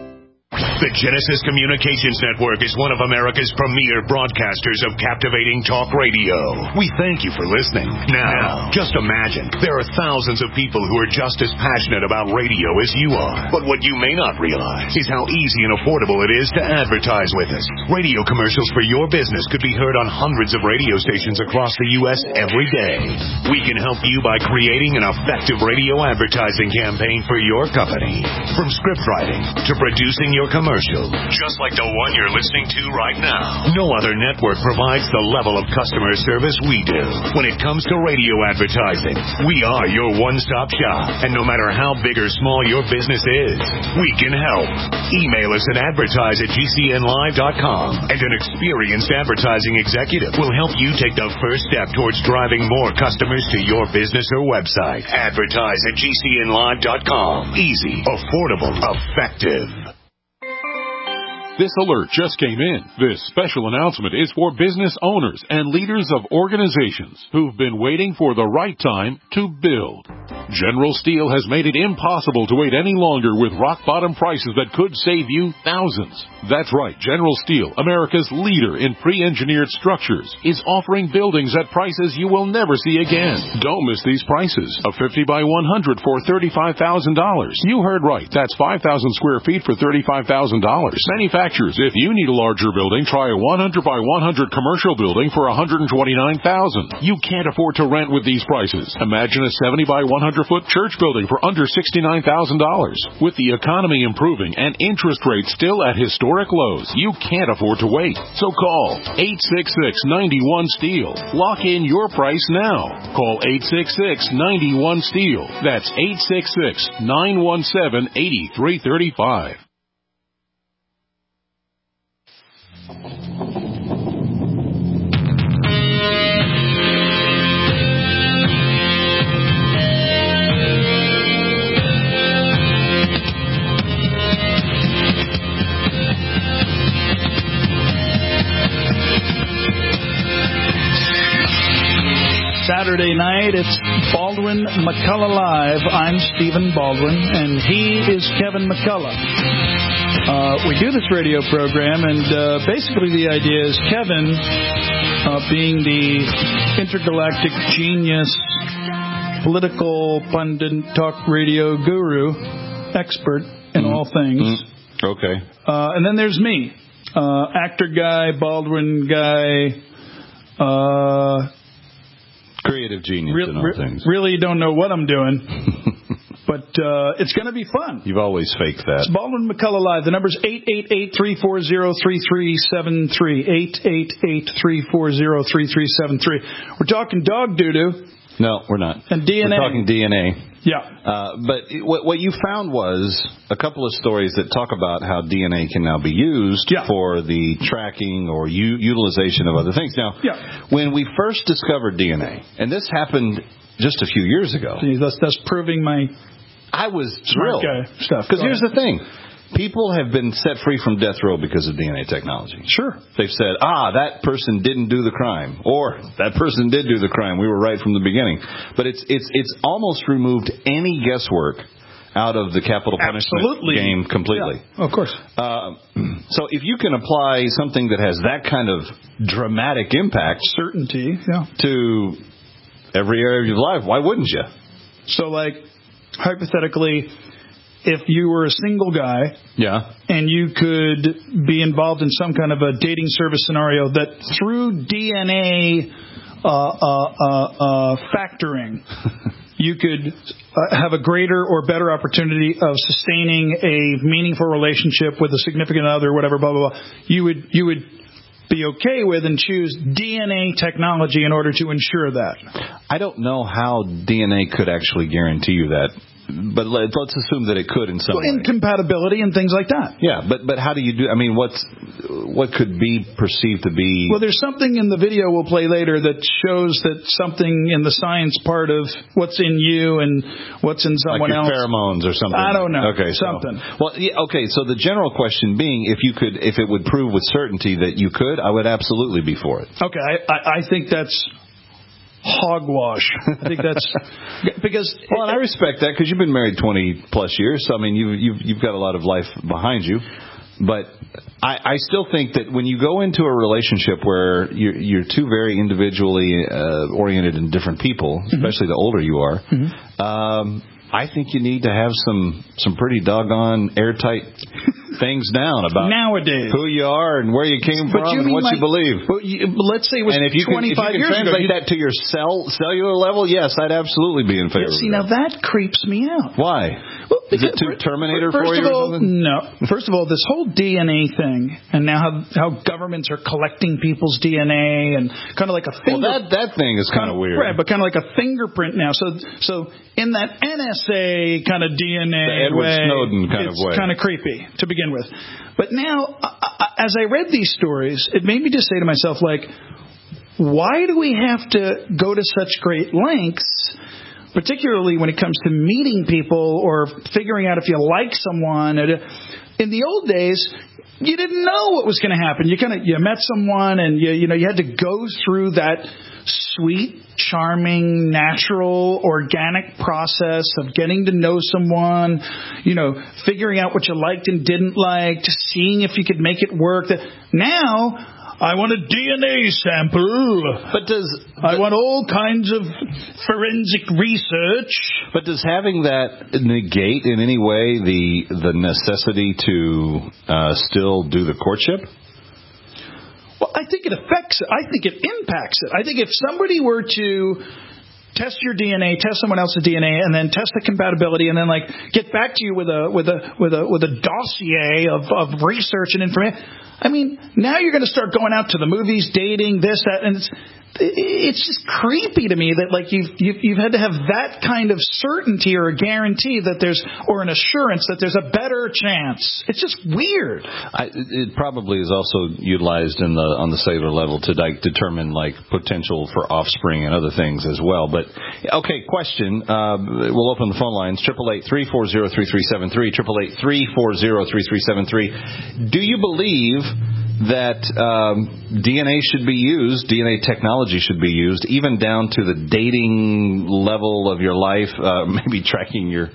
Speaker 16: The Genesis Communications Network is one of America's premier broadcasters of captivating talk radio. We thank you for listening. Now, just imagine, there are thousands of people who are just as passionate about radio as you are. But what you may not realize is how easy and affordable it is to advertise with us. Radio commercials for your business could be heard on hundreds of radio stations across the U S every day. We can help you by creating an effective radio advertising campaign for your company. From script writing to producing your commercial, just like the one you're listening to right now. No other network provides the level of customer service we do. When it comes to radio advertising, we are your one-stop shop. And no matter how big or small your business is, we can help. Email us at advertise at G C N live dot com, and an experienced advertising executive will help you take the first step towards driving more customers to your business or website. Advertise at G C N live dot com. Easy, affordable, effective.
Speaker 19: This alert just came in. This special announcement is for business owners and leaders of organizations who've been waiting for the right time to build. General Steel has made it impossible to wait any longer with rock-bottom prices that could save you thousands. That's right, General Steel, America's leader in pre-engineered structures, is offering buildings at prices you will never see again. Don't miss these prices. A fifty by one hundred for thirty-five thousand dollars. You heard right. That's five thousand square feet for thirty-five thousand dollars. Manufacturers, if you need a larger building, try a one hundred by one hundred commercial building for one hundred twenty-nine thousand dollars. You can't afford to rent with these prices. Imagine a seventy by one hundred foot church building for under sixty-nine thousand dollars. With the economy improving and interest rates still at historic lows, you can't afford to wait. So call eight six six, nine one, STEEL. Lock in your price now. Call eight six six, nine one, STEEL. That's eight six six, nine one seven, eight three three five.
Speaker 7: Saturday night, it's Baldwin McCullough Live. I'm Stephen Baldwin, and he is Kevin McCullough. Uh, we do this radio program, and uh, basically the idea is Kevin, uh, being the intergalactic genius, political pundit, talk radio guru, expert in mm-hmm. all things.
Speaker 6: Mm-hmm. Okay.
Speaker 7: Uh, and then there's me, uh, actor guy, Baldwin guy, uh...
Speaker 6: creative genius
Speaker 7: Re-
Speaker 6: in all
Speaker 7: re-
Speaker 6: things.
Speaker 7: Really don't know what I'm doing. But uh, it's going to be fun.
Speaker 6: You've always faked that.
Speaker 7: It's Baldwin McCullough Live. The number's eight eight eight, three four zero, three three seven three. eight eight eight, three four zero, three three seven three. We're talking dog doo-doo.
Speaker 6: No, we're not.
Speaker 7: And D N A.
Speaker 6: We're talking D N A.
Speaker 7: Yeah.
Speaker 6: Uh, but what, what you found was a couple of stories that talk about how D N A can now be used yeah. for the tracking or u- utilization of other things. Now,
Speaker 7: yeah.
Speaker 6: when we first discovered D N A, and this happened just a few years ago.
Speaker 7: See, that's, that's proving my
Speaker 6: I was
Speaker 7: smart
Speaker 6: thrilled.
Speaker 7: guy stuff.
Speaker 6: Because here's the thing. People have been set free from death row because of D N A technology.
Speaker 7: Sure.
Speaker 6: They've said, ah, that person didn't do the crime. Or, that person did do the crime. We were right from the beginning. But it's it's it's almost removed any guesswork out of the capital punishment
Speaker 7: Absolutely.
Speaker 6: game completely.
Speaker 7: Yeah, of course.
Speaker 6: Uh, so if you can apply something that has that kind of dramatic impact...
Speaker 7: Certainty, yeah.
Speaker 6: ...to every area of your life, why wouldn't you?
Speaker 7: So, like, hypothetically... If you were a single guy,
Speaker 6: yeah,
Speaker 7: and you could be involved in some kind of a dating service scenario that through D N A uh, uh, uh, uh, factoring, you could uh, have a greater or better opportunity of sustaining a meaningful relationship with a significant other, whatever, blah blah blah. You would you would be okay with and choose D N A technology in order to ensure that.
Speaker 6: I don't know how D N A could actually guarantee you that. But let's assume that it could in some
Speaker 7: well,
Speaker 6: way.
Speaker 7: Incompatibility and things like that.
Speaker 6: Yeah, but but how do you do? I mean, what's what could be perceived to be?
Speaker 7: Well, there's something in the video we'll play later that shows that something in the science part of what's in you and what's in someone
Speaker 6: like your
Speaker 7: else.
Speaker 6: Pheromones or something.
Speaker 7: I don't know.
Speaker 6: Okay,
Speaker 7: something.
Speaker 6: So, well, yeah, okay. So the general question being, if you could, if it would prove with certainty that you could, I would absolutely be for it.
Speaker 7: Okay, I, I, I think that's. Hogwash. I think that's because.
Speaker 6: Well, and I respect that because you've been married twenty plus years. So I mean, you you've you've got a lot of life behind you. But I, I still think that when you go into a relationship where you're, you're two very individually uh, oriented and different people,
Speaker 7: mm-hmm.
Speaker 6: especially the older you are,
Speaker 7: mm-hmm.
Speaker 6: um, I think you need to have some some pretty doggone airtight things down about
Speaker 7: nowadays
Speaker 6: who you are and where you came
Speaker 7: but
Speaker 6: from
Speaker 7: you
Speaker 6: and what
Speaker 7: like,
Speaker 6: you believe.
Speaker 7: But you, let's say it was
Speaker 6: and if you
Speaker 7: twenty-five
Speaker 6: can, if you can
Speaker 7: years
Speaker 6: translate
Speaker 7: ago,
Speaker 6: that to your cell cellular level, yes, I'd absolutely be in favor.
Speaker 7: Yeah, see,
Speaker 6: of
Speaker 7: now that creeps me out.
Speaker 6: Why?
Speaker 7: Well,
Speaker 6: is it too Terminator
Speaker 7: first
Speaker 6: for you?
Speaker 7: Of all,
Speaker 6: or something?
Speaker 7: No. First of all, this whole D N A thing, and now how how governments are collecting people's D N A and kind of like a finger.
Speaker 6: Well, that that thing is kind of weird,
Speaker 7: right? But kind of like a fingerprint now. So so in that N S A kind of D N A
Speaker 6: the Edward
Speaker 7: way,
Speaker 6: Snowden kind
Speaker 7: it's
Speaker 6: of way,
Speaker 7: kind of creepy to begin with. But now, as I read these stories, it made me just say to myself, like, why do we have to go to such great lengths, particularly when it comes to meeting people or figuring out if you like someone? In the old days, you didn't know what was going to happen. You kind of you met someone, and you you know you had to go through that sweet, charming, natural, organic process of getting to know someone, you know, figuring out what you liked and didn't like, seeing if you could make it work. Now, I want a D N A sample.
Speaker 6: But does
Speaker 7: I want all kinds of forensic research.
Speaker 6: But does having that negate in any way the the necessity to uh, still do the courtship?
Speaker 7: Well, I think it affects it. I think it impacts it. I think if somebody were to test your D N A, test someone else's D N A, and then test the compatibility, and then like get back to you with a with a with a with a dossier of, of research and information. I mean, now you're going to start going out to the movies, dating, this, that, and it's it's just creepy to me that like you've, you've you've had to have that kind of certainty or a guarantee that there's or an assurance that there's a better chance. It's just weird.
Speaker 6: I, it probably is also utilized in the on the cellular level to like determine like potential for offspring and other things as well. But okay, question. Uh, we'll open the phone lines triple eight three four zero three three seven three triple eight three four zero three three seven three. Do you believe that um, D N A should be used, D N A technology should be used, even down to the dating level of your life, uh, maybe tracking your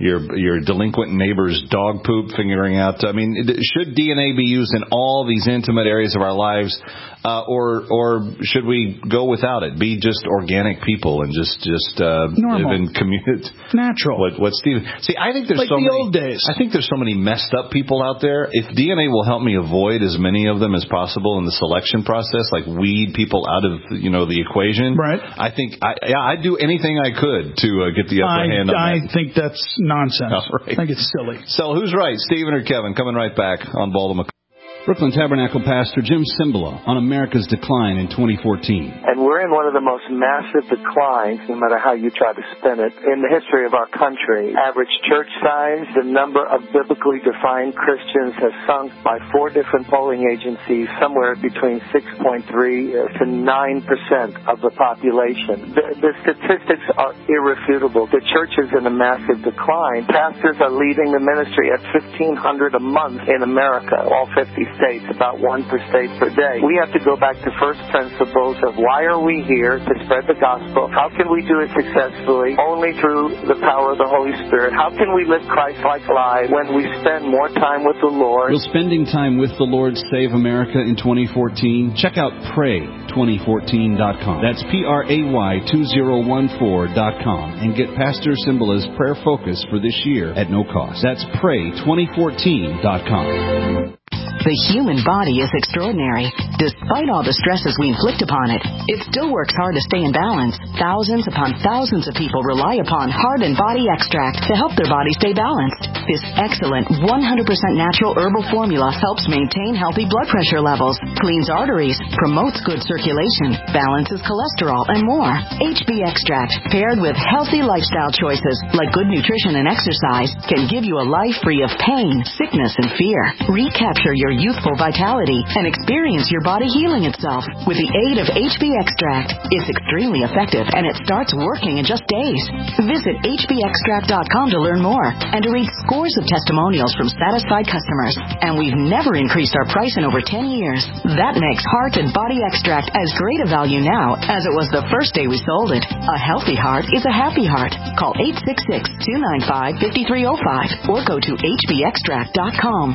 Speaker 6: your your delinquent neighbor's dog poop, figuring out. I mean, should D N A be used in all these intimate areas of our lives, uh, or or should we go without it? Be just organic people and just just uh, live in community,
Speaker 7: natural.
Speaker 6: What what Steve? See, I think there's
Speaker 7: like
Speaker 6: so
Speaker 7: the
Speaker 6: many.
Speaker 7: old days.
Speaker 6: I think there's so many messed up people out there. If D N A will help me avoid as many of them as possible in the selection process, like weed people out of you know the equation,
Speaker 7: right?
Speaker 6: I think I yeah I'd do anything I could to uh, get the upper
Speaker 7: I,
Speaker 6: hand on
Speaker 7: I
Speaker 6: that.
Speaker 7: think that's nonsense.
Speaker 6: All right.
Speaker 7: I think it's silly.
Speaker 6: So who's right, Stephen or Kevin? Coming right back on Bald and McCullough.
Speaker 8: Brooklyn Tabernacle Pastor Jim Cymbala on America's decline in twenty fourteen.
Speaker 20: And we're in one of the most massive declines, no matter how you try to spin it, in the history of our country. Average church size, the number of biblically defined Christians has sunk by four different polling agencies, somewhere between six point three to nine percent of the population. The, the statistics are irrefutable. The church is in a massive decline. Pastors are leaving the ministry at fifteen hundred a month in America, all fifty states, about one per state per day. We have to go back to first principles of why are we here to spread the gospel? How can we do it successfully? Only through the power of the Holy Spirit. How can we live Christ-like lives when we spend more time with the Lord?
Speaker 8: Will spending time with the Lord save America in twenty fourteen? Check out pray twenty fourteen dot com. That's P R A Y two thousand fourteen dot com and get Pastor Cymbala's prayer focus for this year at no cost. That's pray twenty fourteen dot com.
Speaker 11: The human body is extraordinary. Despite all the stresses we inflict upon it, it still works hard to stay in balance. Thousands upon thousands of people rely upon Heart and Body Extract to help their body stay balanced. This excellent one hundred percent natural herbal formula helps maintain healthy blood pressure levels, cleans arteries, promotes good circulation, balances cholesterol, and more. H B Extract, paired with healthy lifestyle choices like good nutrition and exercise, can give you a life free of pain, sickness, and fear. Recapture your youthful vitality and experience your body healing itself with the aid of H B Extract. It's extremely effective and it starts working in just days. Visit H B extract dot com to learn more and to read scores of testimonials from satisfied customers. And we've never increased our price in over ten years. That makes Heart and Body Extract as great a value now as it was the first day we sold it. A healthy heart is a happy heart. Call eight six six, two nine five, five three zero five or go to H B extract dot com.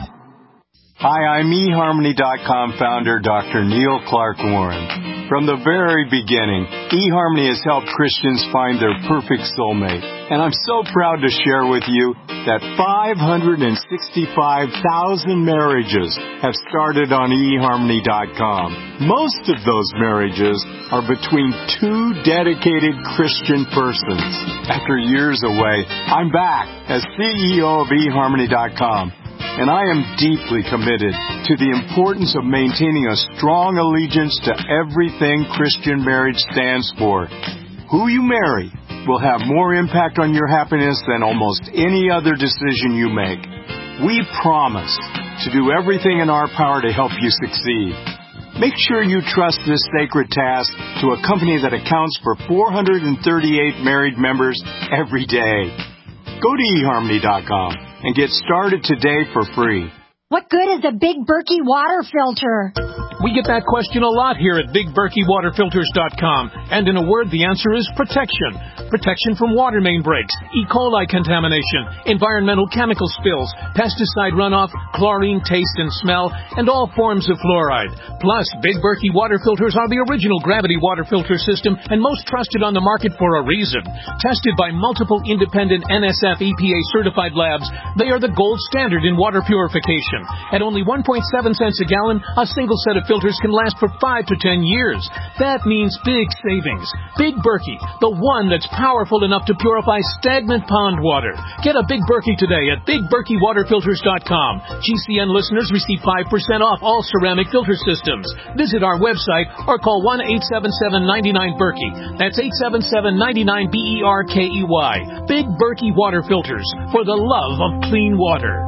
Speaker 21: Hi, I'm e harmony dot com founder Doctor Neil Clark Warren. From the very beginning, eHarmony has helped Christians find their perfect soulmate. And I'm so proud to share with you that five hundred sixty-five thousand marriages have started on e harmony dot com. Most of those marriages are between two dedicated Christian persons. After years away, I'm back as C E O of e harmony dot com. And I am deeply committed to the importance of maintaining a strong allegiance to everything Christian marriage stands for. Who you marry will have more impact on your happiness than almost any other decision you make. We promise to do everything in our power to help you succeed. Make sure you trust this sacred task to a company that accounts for four hundred thirty-eight married members every day. Go to e harmony dot com and get started today for free.
Speaker 22: What good is a Big Berkey water filter?
Speaker 17: We get that question a lot here at Big Berkey Water Filters dot com. And in a word, the answer is protection. Protection from water main breaks, E. coli contamination, environmental chemical spills, pesticide runoff, chlorine taste and smell, and all forms of fluoride. Plus, Big Berkey water filters are the original gravity water filter system and most trusted on the market for a reason. Tested by multiple independent N S F E P A certified labs, they are the gold standard in water purification. At only one point seven cents a gallon, a single set of filters can last for five to ten years. That means big savings. Big Berkey, the one that's powerful enough to purify stagnant pond water. Get a Big Berkey today at Big Berkey Water Filters dot com. G C N listeners receive five percent off all ceramic filter systems. Visit our website or call one eight seven seven, nine nine, Berkey. That's eight seven seven, nine nine, B E R K E Y. Big Berkey Water Filters, for the love of clean water.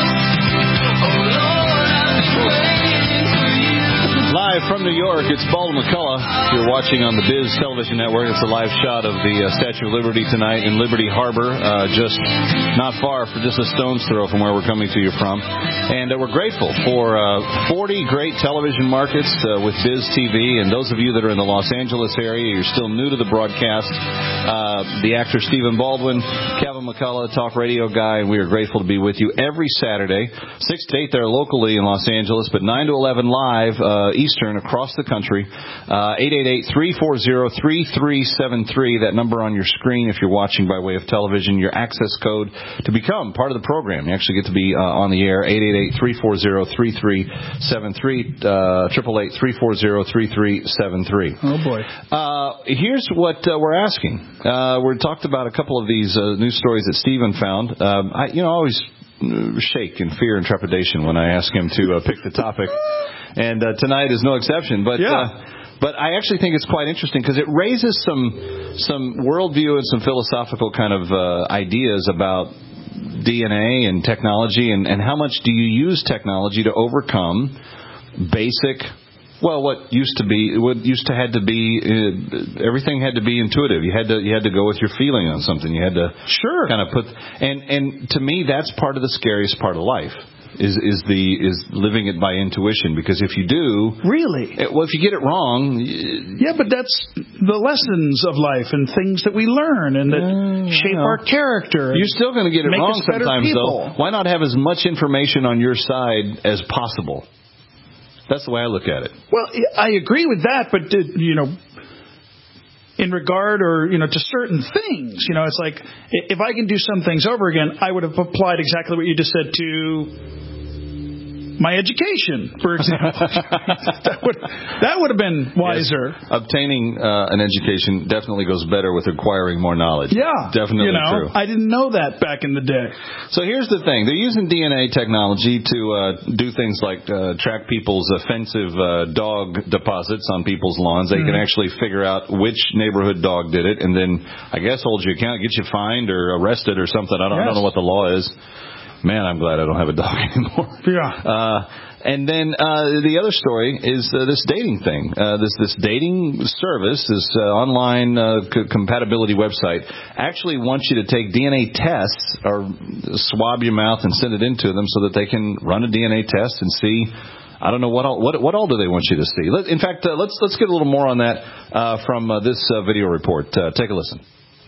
Speaker 6: From New York, it's Bald McCullough. You're watching on the Biz Television Network. It's a live shot of the uh, Statue of Liberty tonight in Liberty Harbor, uh, just not far, for just a stone's throw from where we're coming to you from. And uh, we're grateful for uh, forty great television markets uh, with Biz T V. And those of you that are in the Los Angeles area, you're still new to the broadcast. Uh, the actor Stephen Baldwin, Kevin McCullough, talk radio guy, and we are grateful to be with you every Saturday, six to eight there locally in Los Angeles, but nine to eleven live uh, Eastern across the country. Uh, eight eight eight, three four zero, three three seven three, that number on your screen if you're watching by way of television, your access code to become part of the program. You actually get to be uh, on the air, eight eight eight, three four zero, three three seven three, uh, eight eight eight, three four zero, three three seven three.
Speaker 7: Oh, boy.
Speaker 6: Uh, here's what uh, we're asking. Uh, we talked about a couple of these uh, news stories that Stephen found. Um, I, you know, I always shake in fear and trepidation when I ask him to uh, pick the topic, and uh, tonight is no exception. But yeah. uh, but I actually think it's quite interesting because it raises some some worldview and some philosophical kind of uh, ideas about D N A and technology, and, and how much do you use technology to overcome basic. Well, what used to be, what used to had to be, uh, everything had to be intuitive. You had to, you had to go with your feeling on something. You had to
Speaker 7: sure
Speaker 6: kind of put, and and to me, that's part of the scariest part of life. Is is the is living it by intuition, because if you do
Speaker 7: really
Speaker 6: it, well if you get it wrong
Speaker 7: yeah but that's the lessons of life and things that we learn and that uh, shape
Speaker 6: know.
Speaker 7: our character.
Speaker 6: You're still going to get it
Speaker 7: make
Speaker 6: wrong
Speaker 7: us better
Speaker 6: sometimes
Speaker 7: people.
Speaker 6: Though. Why not have as much information on your side as possible? That's the way I look at it.
Speaker 7: Well, I agree with that, but uh, you know, in regard or you know to certain things, you know, it's like if I can do some things over again, I would have applied exactly what you just said to my education, for example. that would that would have been wiser.
Speaker 6: Yes. Obtaining uh, an education definitely goes better with acquiring more knowledge.
Speaker 7: Yeah,
Speaker 6: definitely
Speaker 7: you know,
Speaker 6: true.
Speaker 7: I didn't know that back in the day.
Speaker 6: So here's the thing: they're using D N A technology to uh, do things like uh, track people's offensive uh, dog deposits on people's lawns. They mm-hmm. can actually figure out which neighborhood dog did it, and then I guess hold you account, get you fined or arrested or something. I don't, yes. I don't know what the law is. Man, I'm glad I don't have a dog anymore.
Speaker 7: Yeah.
Speaker 6: Uh, and then uh, the other story is uh, this dating thing. Uh, this this dating service, this uh, online uh, c- compatibility website, actually wants you to take D N A tests or swab your mouth and send it into them so that they can run a D N A test and see. I don't know what all, what what all do they want you to see. Let, in fact, uh, let's let's get a little more on that uh, from uh, this uh, video report. Uh, take a listen.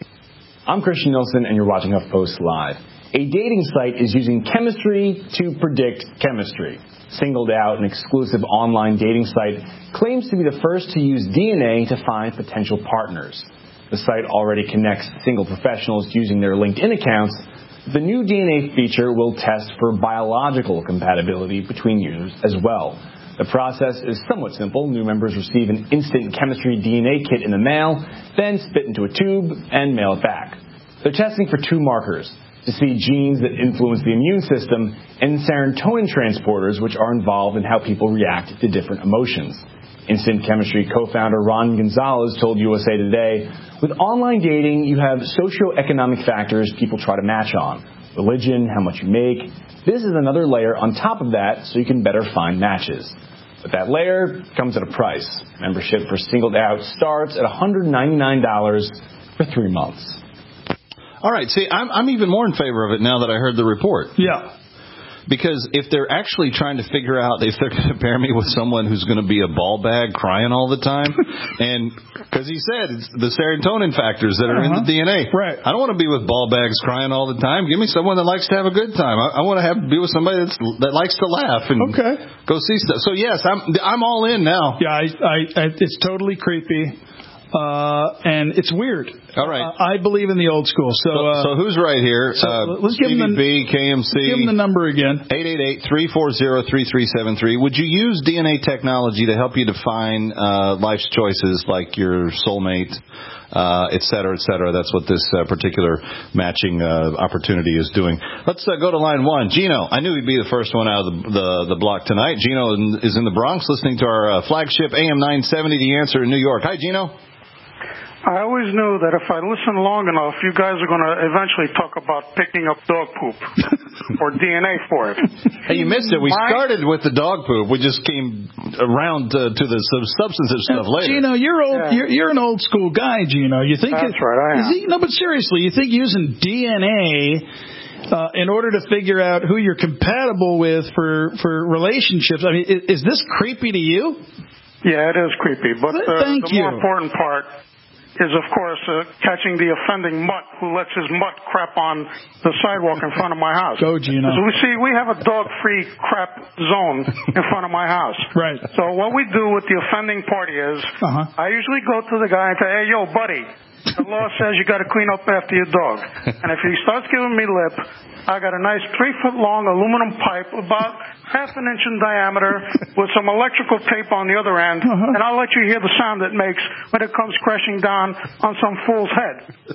Speaker 1: I'm Christian Nielsen, and you're watching HuffPost Live. A dating site is using chemistry to predict chemistry. Singled Out, an exclusive online dating site, claims to be the first to use D N A to find potential partners. The site already connects single professionals using their LinkedIn accounts. The new D N A feature will test for biological compatibility between users as well. The process is somewhat simple. New members receive an instant chemistry D N A kit in the mail, then spit into a tube and mail it back. They're testing for two markers to see genes that influence the immune system and serotonin transporters, which are involved in how people react to different emotions. Instant Chemistry co-founder Ron Gonzalez told U S A Today, with online dating, you have socioeconomic factors people try to match on. Religion, how much you make. This is another layer on top of that so you can better find matches. But that layer comes at a price. Membership for Singled Out starts at one hundred ninety-nine dollars for three months.
Speaker 6: All right. See, I'm, I'm even more in favor of it now that I heard the report.
Speaker 7: Yeah.
Speaker 6: Because if they're actually trying to figure out if they're going to pair me with someone who's going to be a ball bag crying all the time, and because he said it's the serotonin factors that are uh-huh. in the D N A.
Speaker 7: Right.
Speaker 6: I don't want to be with ball bags crying all the time. Give me someone that likes to have a good time. I, I want to have be with somebody that's, that likes to laugh and
Speaker 7: okay.
Speaker 6: go see stuff. So yes, I'm I'm all in now.
Speaker 7: Yeah, I, I, I it's totally creepy. Uh, and it's weird.
Speaker 6: All right.
Speaker 7: Uh, I believe in the old school. So, uh,
Speaker 6: so, so who's right here?
Speaker 7: So
Speaker 6: uh,
Speaker 7: let's give them the,
Speaker 6: K M C.
Speaker 7: Give them the number again.
Speaker 6: eight eight eight, three four zero, three three seven three. Would you use D N A technology to help you define uh, life's choices like your soulmate, uh, et cetera, et cetera? That's what this uh, particular matching uh, opportunity is doing. Let's uh, go to line one. Gino, I knew he'd be the first one out of the, the, the block tonight. Gino is in the Bronx listening to our uh, flagship A M nine seventy, The Answer in New York. Hi, Gino.
Speaker 3: I always knew that if I listen long enough, you guys are going to eventually talk about picking up dog poop or D N A for it.
Speaker 6: Hey, you missed it. We
Speaker 3: My-
Speaker 6: started with the dog poop. We just came around to, to the sub- substantive stuff later.
Speaker 7: Gino, you're old.
Speaker 3: Yeah.
Speaker 7: You're, you're an old school guy, Gino. You think
Speaker 3: That's
Speaker 7: it,
Speaker 3: right, I am.
Speaker 7: Is he, no, but seriously, you think using D N A uh, in order to figure out who you're compatible with for for relationships? I mean, is, is this creepy to you?
Speaker 3: Yeah, it is creepy. But uh,
Speaker 7: Thank
Speaker 3: the
Speaker 7: you.
Speaker 3: more important part is, of course, uh, catching the offending mutt who lets his mutt crap on the sidewalk in front of my house.
Speaker 7: Go, Gino.
Speaker 3: So we see we have a dog-free crap zone in front of my house.
Speaker 7: Right.
Speaker 3: So what we do with the offending party is,
Speaker 7: Uh-huh.
Speaker 3: I usually go to the guy and say, hey, yo, buddy, the law says you got to clean up after your dog. And if he starts giving me lip, I got a nice three-foot-long aluminum pipe about half an inch in diameter with some electrical tape on the other end,
Speaker 7: Uh-huh.
Speaker 3: and I'll let you hear the sound it makes when it comes crashing down on some fool's head.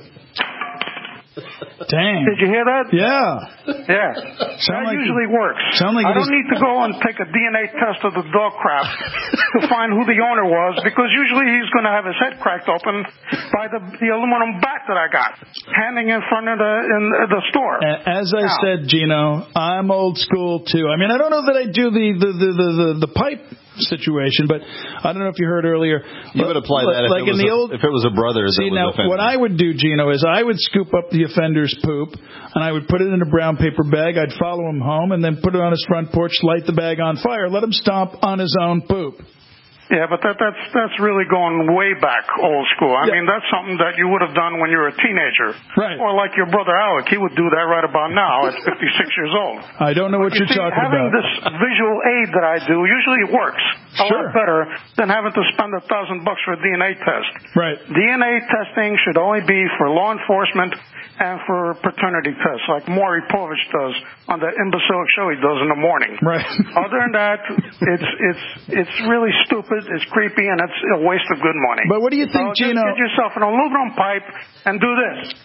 Speaker 7: Dang.
Speaker 3: Did you hear that?
Speaker 7: Yeah.
Speaker 3: Yeah.
Speaker 7: Sound
Speaker 3: that
Speaker 7: like
Speaker 3: usually
Speaker 7: it-
Speaker 3: works.
Speaker 7: sound like
Speaker 3: I
Speaker 7: it
Speaker 3: don't
Speaker 7: is-
Speaker 3: need to go and take a D N A test of the dog crap to find who the owner was, because usually he's going to have his head cracked open by the, the aluminum bat that I got hanging in front of the in the store.
Speaker 7: As I
Speaker 3: Now,
Speaker 7: said, Gino, I'm old school too. I mean, I don't know that I do the the the the, the, the pipe situation, but I don't know if you heard earlier.
Speaker 6: You would apply that if,
Speaker 7: like
Speaker 6: it
Speaker 7: in
Speaker 6: was
Speaker 7: the
Speaker 6: a,
Speaker 7: old.
Speaker 6: if it was a brother that
Speaker 7: See,
Speaker 6: was
Speaker 7: now,
Speaker 6: offended.
Speaker 7: what I would do, Gino, is I would scoop up the offender's poop, and I would put it in a brown paper bag. I'd follow him home, and then put it on his front porch, light the bag on fire, let him stomp on his own poop.
Speaker 3: Yeah, but that, that's that's really going way back old school. I
Speaker 7: Yeah.
Speaker 3: mean, that's something that you would have done when you were a teenager.
Speaker 7: Right.
Speaker 3: Or like your brother Alec, he would do that right about now at fifty-six years old.
Speaker 7: I don't know what
Speaker 3: You
Speaker 7: you're
Speaker 3: see,
Speaker 7: talking
Speaker 3: having
Speaker 7: about.
Speaker 3: this visual aid that I do, usually it works a
Speaker 7: Sure.
Speaker 3: lot better than having to spend a thousand bucks for a D N A test.
Speaker 7: Right.
Speaker 3: D N A testing should only be for law enforcement and for paternity tests, like Maury Povich does on that imbecilic show he does in the morning.
Speaker 7: Right.
Speaker 3: Other than that, it's it's it's really stupid, it's creepy, and it's a waste of good money.
Speaker 7: But what do you think,
Speaker 3: so
Speaker 7: Gino?
Speaker 3: Just get yourself an aluminum pipe and do this.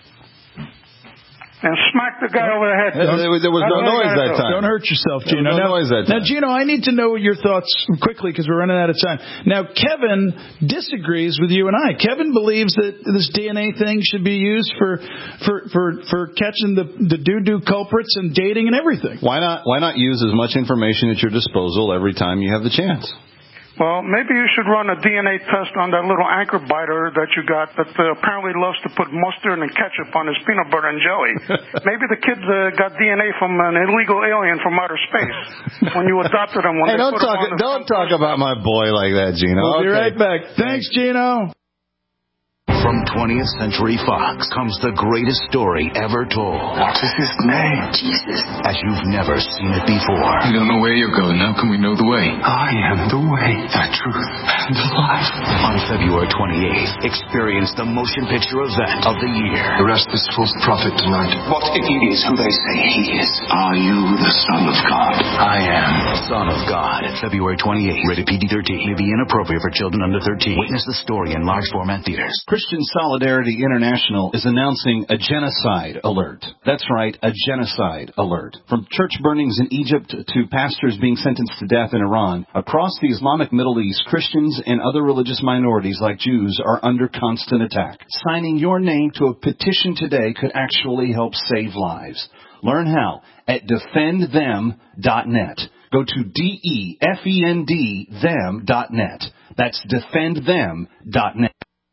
Speaker 3: And smack the guy over the head.
Speaker 6: There was, there was
Speaker 3: That's
Speaker 6: no
Speaker 3: what you
Speaker 6: noise
Speaker 3: gotta
Speaker 6: that
Speaker 3: do.
Speaker 6: time.
Speaker 7: Don't hurt yourself,
Speaker 6: There was
Speaker 7: Gino.
Speaker 6: no
Speaker 7: now,
Speaker 6: noise that
Speaker 7: now,
Speaker 6: time.
Speaker 7: Gino, I need to know your thoughts quickly because we're running out of time. Now, Kevin disagrees with you and I. Kevin believes that this D N A thing should be used for for for, for catching the the doo-doo culprits and dating and everything.
Speaker 6: Why not? Why not use as much information at your disposal every time you have the chance?
Speaker 3: Well, maybe you should run a D N A test on that little anchor biter that you got that uh, apparently loves to put mustard and ketchup on his peanut butter and jelly. Maybe the kid uh, got D N A from an illegal alien from outer space when you adopted him. When
Speaker 6: Hey,
Speaker 3: they
Speaker 6: don't
Speaker 3: put him
Speaker 6: talk.
Speaker 3: on the
Speaker 6: Don't
Speaker 3: front
Speaker 6: talk about my boy like that, Gino.
Speaker 7: We'll be
Speaker 6: Okay.
Speaker 7: right back. Thanks, Gino.
Speaker 2: From twentieth Century Fox comes the greatest story ever told.
Speaker 4: What is his name? Jesus.
Speaker 2: As you've never seen it before.
Speaker 4: We don't know where you're going. How can we know the way? I am the way, the truth, and the life.
Speaker 2: On February twenty-eighth, experience the motion picture event of the year.
Speaker 4: The rest is false prophet tonight. What if he is who they say he is? Are you the Son of God? I am.
Speaker 2: Son of God, February twenty-eighth. Rated P G thirteen. May be inappropriate for children under thirteen. Witness the story in large format theaters.
Speaker 8: Christian Solidarity International is announcing a genocide alert. That's right, a genocide alert. From church burnings in Egypt to pastors being sentenced to death in Iran, across the Islamic Middle East, Christians and other religious minorities like Jews are under constant attack. Signing your name to a petition today could actually help save lives. Learn how at defend them dot net. Go to D E F E N D them dot net. That's defend them dot net.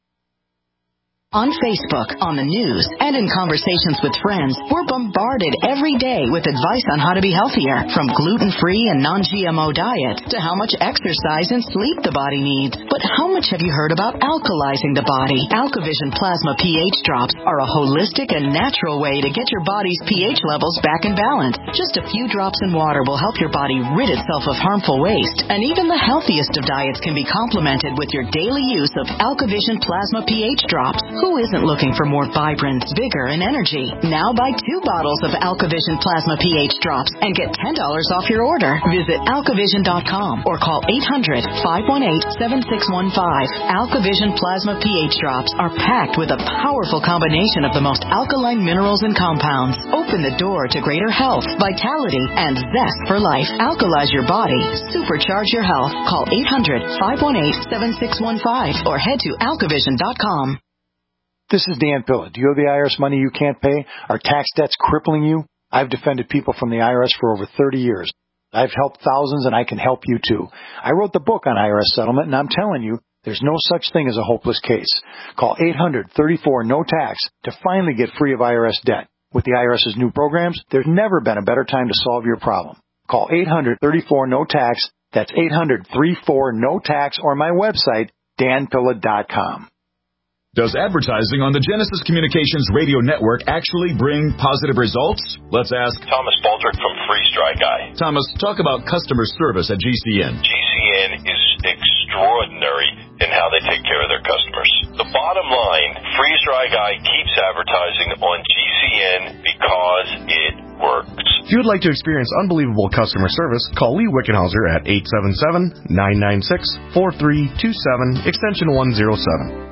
Speaker 11: On Facebook, on the news, and in conversations with friends, we're bombarded every day with advice on how to be healthier, from gluten-free and non-G M O diets to how much exercise and sleep the body needs. But how much have you heard about alkalizing the body? AlkaVision Plasma pH drops are a holistic and natural way to get your body's pH levels back in balance. Just a few drops in water will help your body rid itself of harmful waste, and even the healthiest of diets can be complemented with your daily use of AlkaVision Plasma pH drops. Who isn't looking for more vibrance, vigor, and energy? Now buy two bottles of AlkaVision Plasma pH drops and get ten dollars off your order. Visit alkavision dot com or call eight hundred, five one eight, seven six one five. AlkaVision Plasma pH drops are packed with a powerful combination of the most alkaline minerals and compounds. Open the door to greater health, vitality, and zest for life. Alkalize your body. Supercharge your health. Call eight hundred, five one eight, seven six one five or head to alkavision dot com.
Speaker 5: This is Dan Pilla. Do you owe the I R S money you can't pay? Are tax debts crippling you? I've defended people from the I R S for over thirty years. I've helped thousands, and I can help you too. I wrote the book on I R S settlement, and I'm telling you, there's no such thing as a hopeless case. Call eight hundred, thirty-four, no tax to finally get free of I R S debt. With the IRS's new programs, there's never been a better time to solve your problem. Call eight hundred, thirty-four, no tax. That's eight hundred, thirty-four, no tax, or my website, dan pilla dot com.
Speaker 9: Does advertising on the Genesis Communications radio network actually bring positive results? Let's ask
Speaker 23: Thomas Baldrick from Freeze Dry Guy.
Speaker 9: Thomas, talk about customer service at G C N.
Speaker 23: G C N is extraordinary in how they take care of their customers. The bottom line, Freeze Dry Guy keeps advertising on G C N because it works.
Speaker 24: If you would like to experience unbelievable customer service, call Lee Wickenhauser at eight seven seven, nine nine six, four three two seven, extension one oh seven.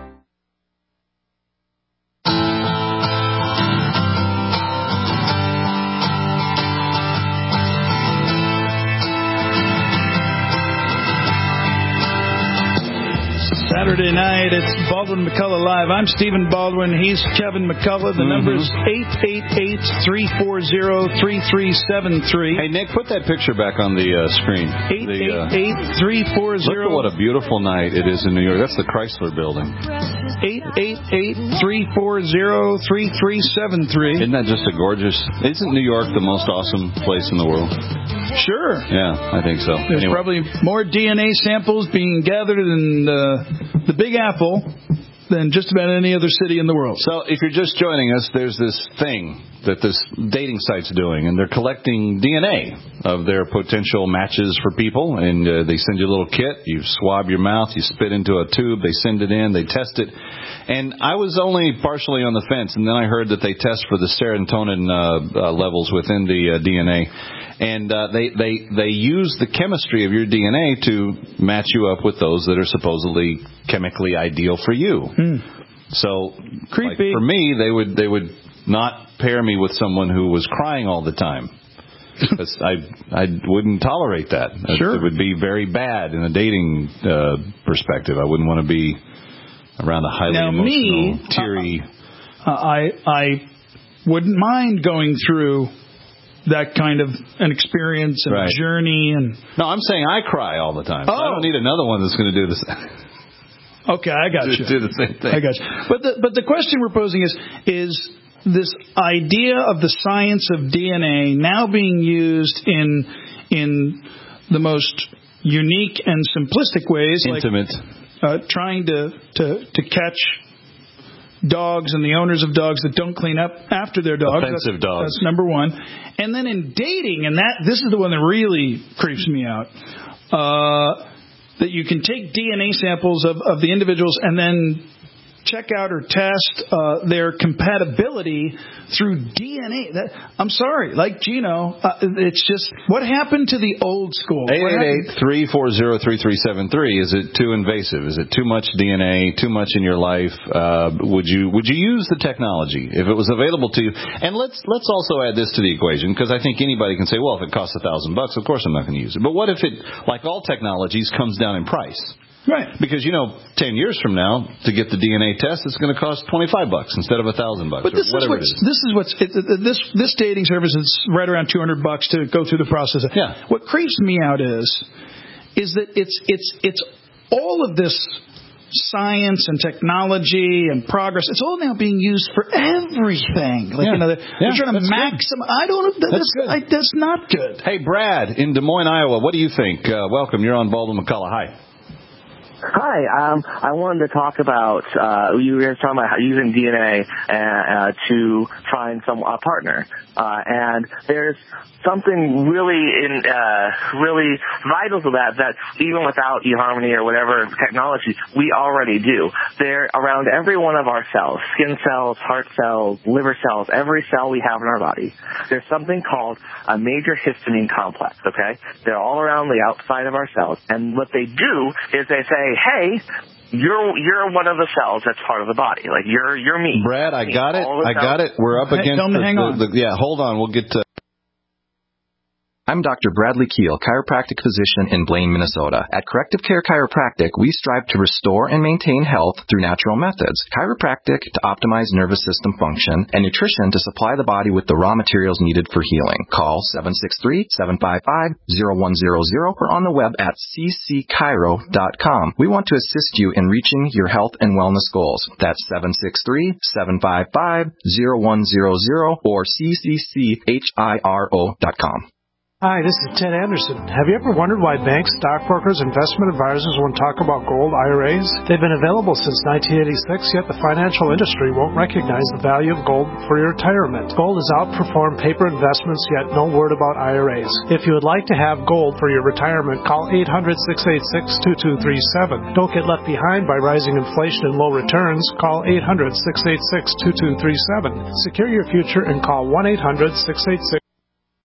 Speaker 7: Saturday night, it's Baldwin McCullough Live. I'm Stephen Baldwin. He's Kevin McCullough. The mm-hmm. number's eight eight eight, three four zero, three three seven three.
Speaker 6: Hey, Nick, put that picture back on the uh, screen.
Speaker 7: eight eight eight, three four zero.
Speaker 6: Look at what a beautiful night it is in New York. That's the Chrysler Building.
Speaker 7: eight eight eight, three four zero, three three seven three.
Speaker 6: Isn't that just a gorgeous... Isn't New York the most awesome place in the world?
Speaker 7: Sure.
Speaker 6: Yeah, I think so.
Speaker 7: There's
Speaker 6: anyway.
Speaker 7: probably more D N A samples being gathered in uh, the Big Apple than just about any other city in the world.
Speaker 6: So if you're just joining us, there's this thing that this dating site's doing, and they're collecting D N A of their potential matches for people, and uh, they send you a little kit. You swab your mouth, you spit into a tube, they send it in, they test it. And I was only partially on the fence, and then I heard that they test for the serotonin uh, uh, levels within the uh, D N A. And uh, they, they, they use the chemistry of your D N A to match you up with those that are supposedly chemically ideal for you.
Speaker 7: Hmm.
Speaker 6: So,
Speaker 7: creepy.
Speaker 6: Like for me, they would they would not pair me with someone who was crying all the time. I I wouldn't tolerate that.
Speaker 7: Sure.
Speaker 6: It would be very bad in a dating uh, perspective. I wouldn't want to be around a highly
Speaker 7: now,
Speaker 6: emotional,
Speaker 7: me,
Speaker 6: teary.
Speaker 7: Uh, I I wouldn't mind going through that kind of an experience and
Speaker 6: right.
Speaker 7: a journey. And
Speaker 6: no, I'm saying I cry all the time.
Speaker 7: Oh.
Speaker 6: I don't need another one that's going to do this.
Speaker 7: Okay, I got you.
Speaker 6: Do the same thing.
Speaker 7: I got you. But the but the question we're posing is is this idea of the science of D N A now being used in in the most unique and simplistic ways,
Speaker 6: intimate,
Speaker 7: like uh, trying to, to to catch dogs and the owners of dogs that don't clean up after their dogs.
Speaker 6: Offensive
Speaker 7: that's,
Speaker 6: dogs.
Speaker 7: That's number one. And then in dating, and that this is the one that really creeps me out. Uh, that you can take D N A samples of, of the individuals and then check out or test uh, their compatibility through D N A. That, I'm sorry, like Gino, uh, it's just, what happened to the old school?
Speaker 6: eight eight eight, three four zero, three three seven three. Is it too invasive? Is it too much D N A, too much in your life? Uh, would you would you use the technology if it was available to you? And let's let's also add this to the equation, because I think anybody can say, well, if it costs a thousand bucks, of course I'm not going to use it. But what if it, like all technologies, comes down in price?
Speaker 7: Right.
Speaker 6: Because, you know, ten years from now, to get the D N A test, it's going to cost twenty-five bucks instead of a thousand bucks,
Speaker 7: but this
Speaker 6: or whatever
Speaker 7: is what's,
Speaker 6: it is.
Speaker 7: This is what's, it, this, this dating service is right around two hundred bucks to go through the process.
Speaker 6: Yeah.
Speaker 7: What creeps me out is, is that it's, it's, it's all of this science and technology and progress. It's all now being used for everything. Like,
Speaker 6: yeah.
Speaker 7: you know, they're,
Speaker 6: yeah,
Speaker 7: they're trying to maximize. I don't know. That's, that's, I, that's not good.
Speaker 6: Hey, Brad in Des Moines, Iowa, what do you think? Uh, welcome. You're on Baldwin McCullough. Hi.
Speaker 25: Hi, um, I wanted to talk about, uh, you were talking about using D N A uh, to find some a partner. Uh, and there's something really in, uh, really vital to that, that even without eHarmony or whatever technology, we already do. They're around every one of our cells, skin cells, heart cells, liver cells, every cell we have in our body. There's something called a major histamine complex, okay? They're all around the outside of our cells. And what they do is they say, hey, You're you're one of the cells that's part of the body. Like you're you're me.
Speaker 6: Brad, I got it. I got it. We're up
Speaker 7: Hey,
Speaker 6: against
Speaker 7: tell me,
Speaker 6: the,
Speaker 7: hang on.
Speaker 6: the, the yeah. Hold on. We'll get to.
Speaker 10: I'm Doctor Bradley Keel, chiropractic physician in Blaine, Minnesota. At Corrective Care Chiropractic, we strive to restore and maintain health through natural methods. Chiropractic to optimize nervous system function, and nutrition to supply the body with the raw materials needed for healing. Call seven six three, seven five five, zero one zero zero or on the web at c c chiro dot com. We want to assist you in reaching your health and wellness goals. That's seven six three, seven five five, zero one zero zero or c c c chiro dot com.
Speaker 12: Hi, this is Ted Anderson. Have you ever wondered why banks, stockbrokers, investment advisors won't talk about gold I R As? They've been available since nineteen eighty-six, yet the financial industry won't recognize the value of gold for your retirement. Gold has outperformed paper investments, yet no word about I R As. If you would like to have gold for your retirement, call eight hundred, six eight six, two two three seven. Don't get left behind by rising inflation and low returns. Call eight hundred, six eight six, two two three seven. Secure your future and call one eight hundred, six eight six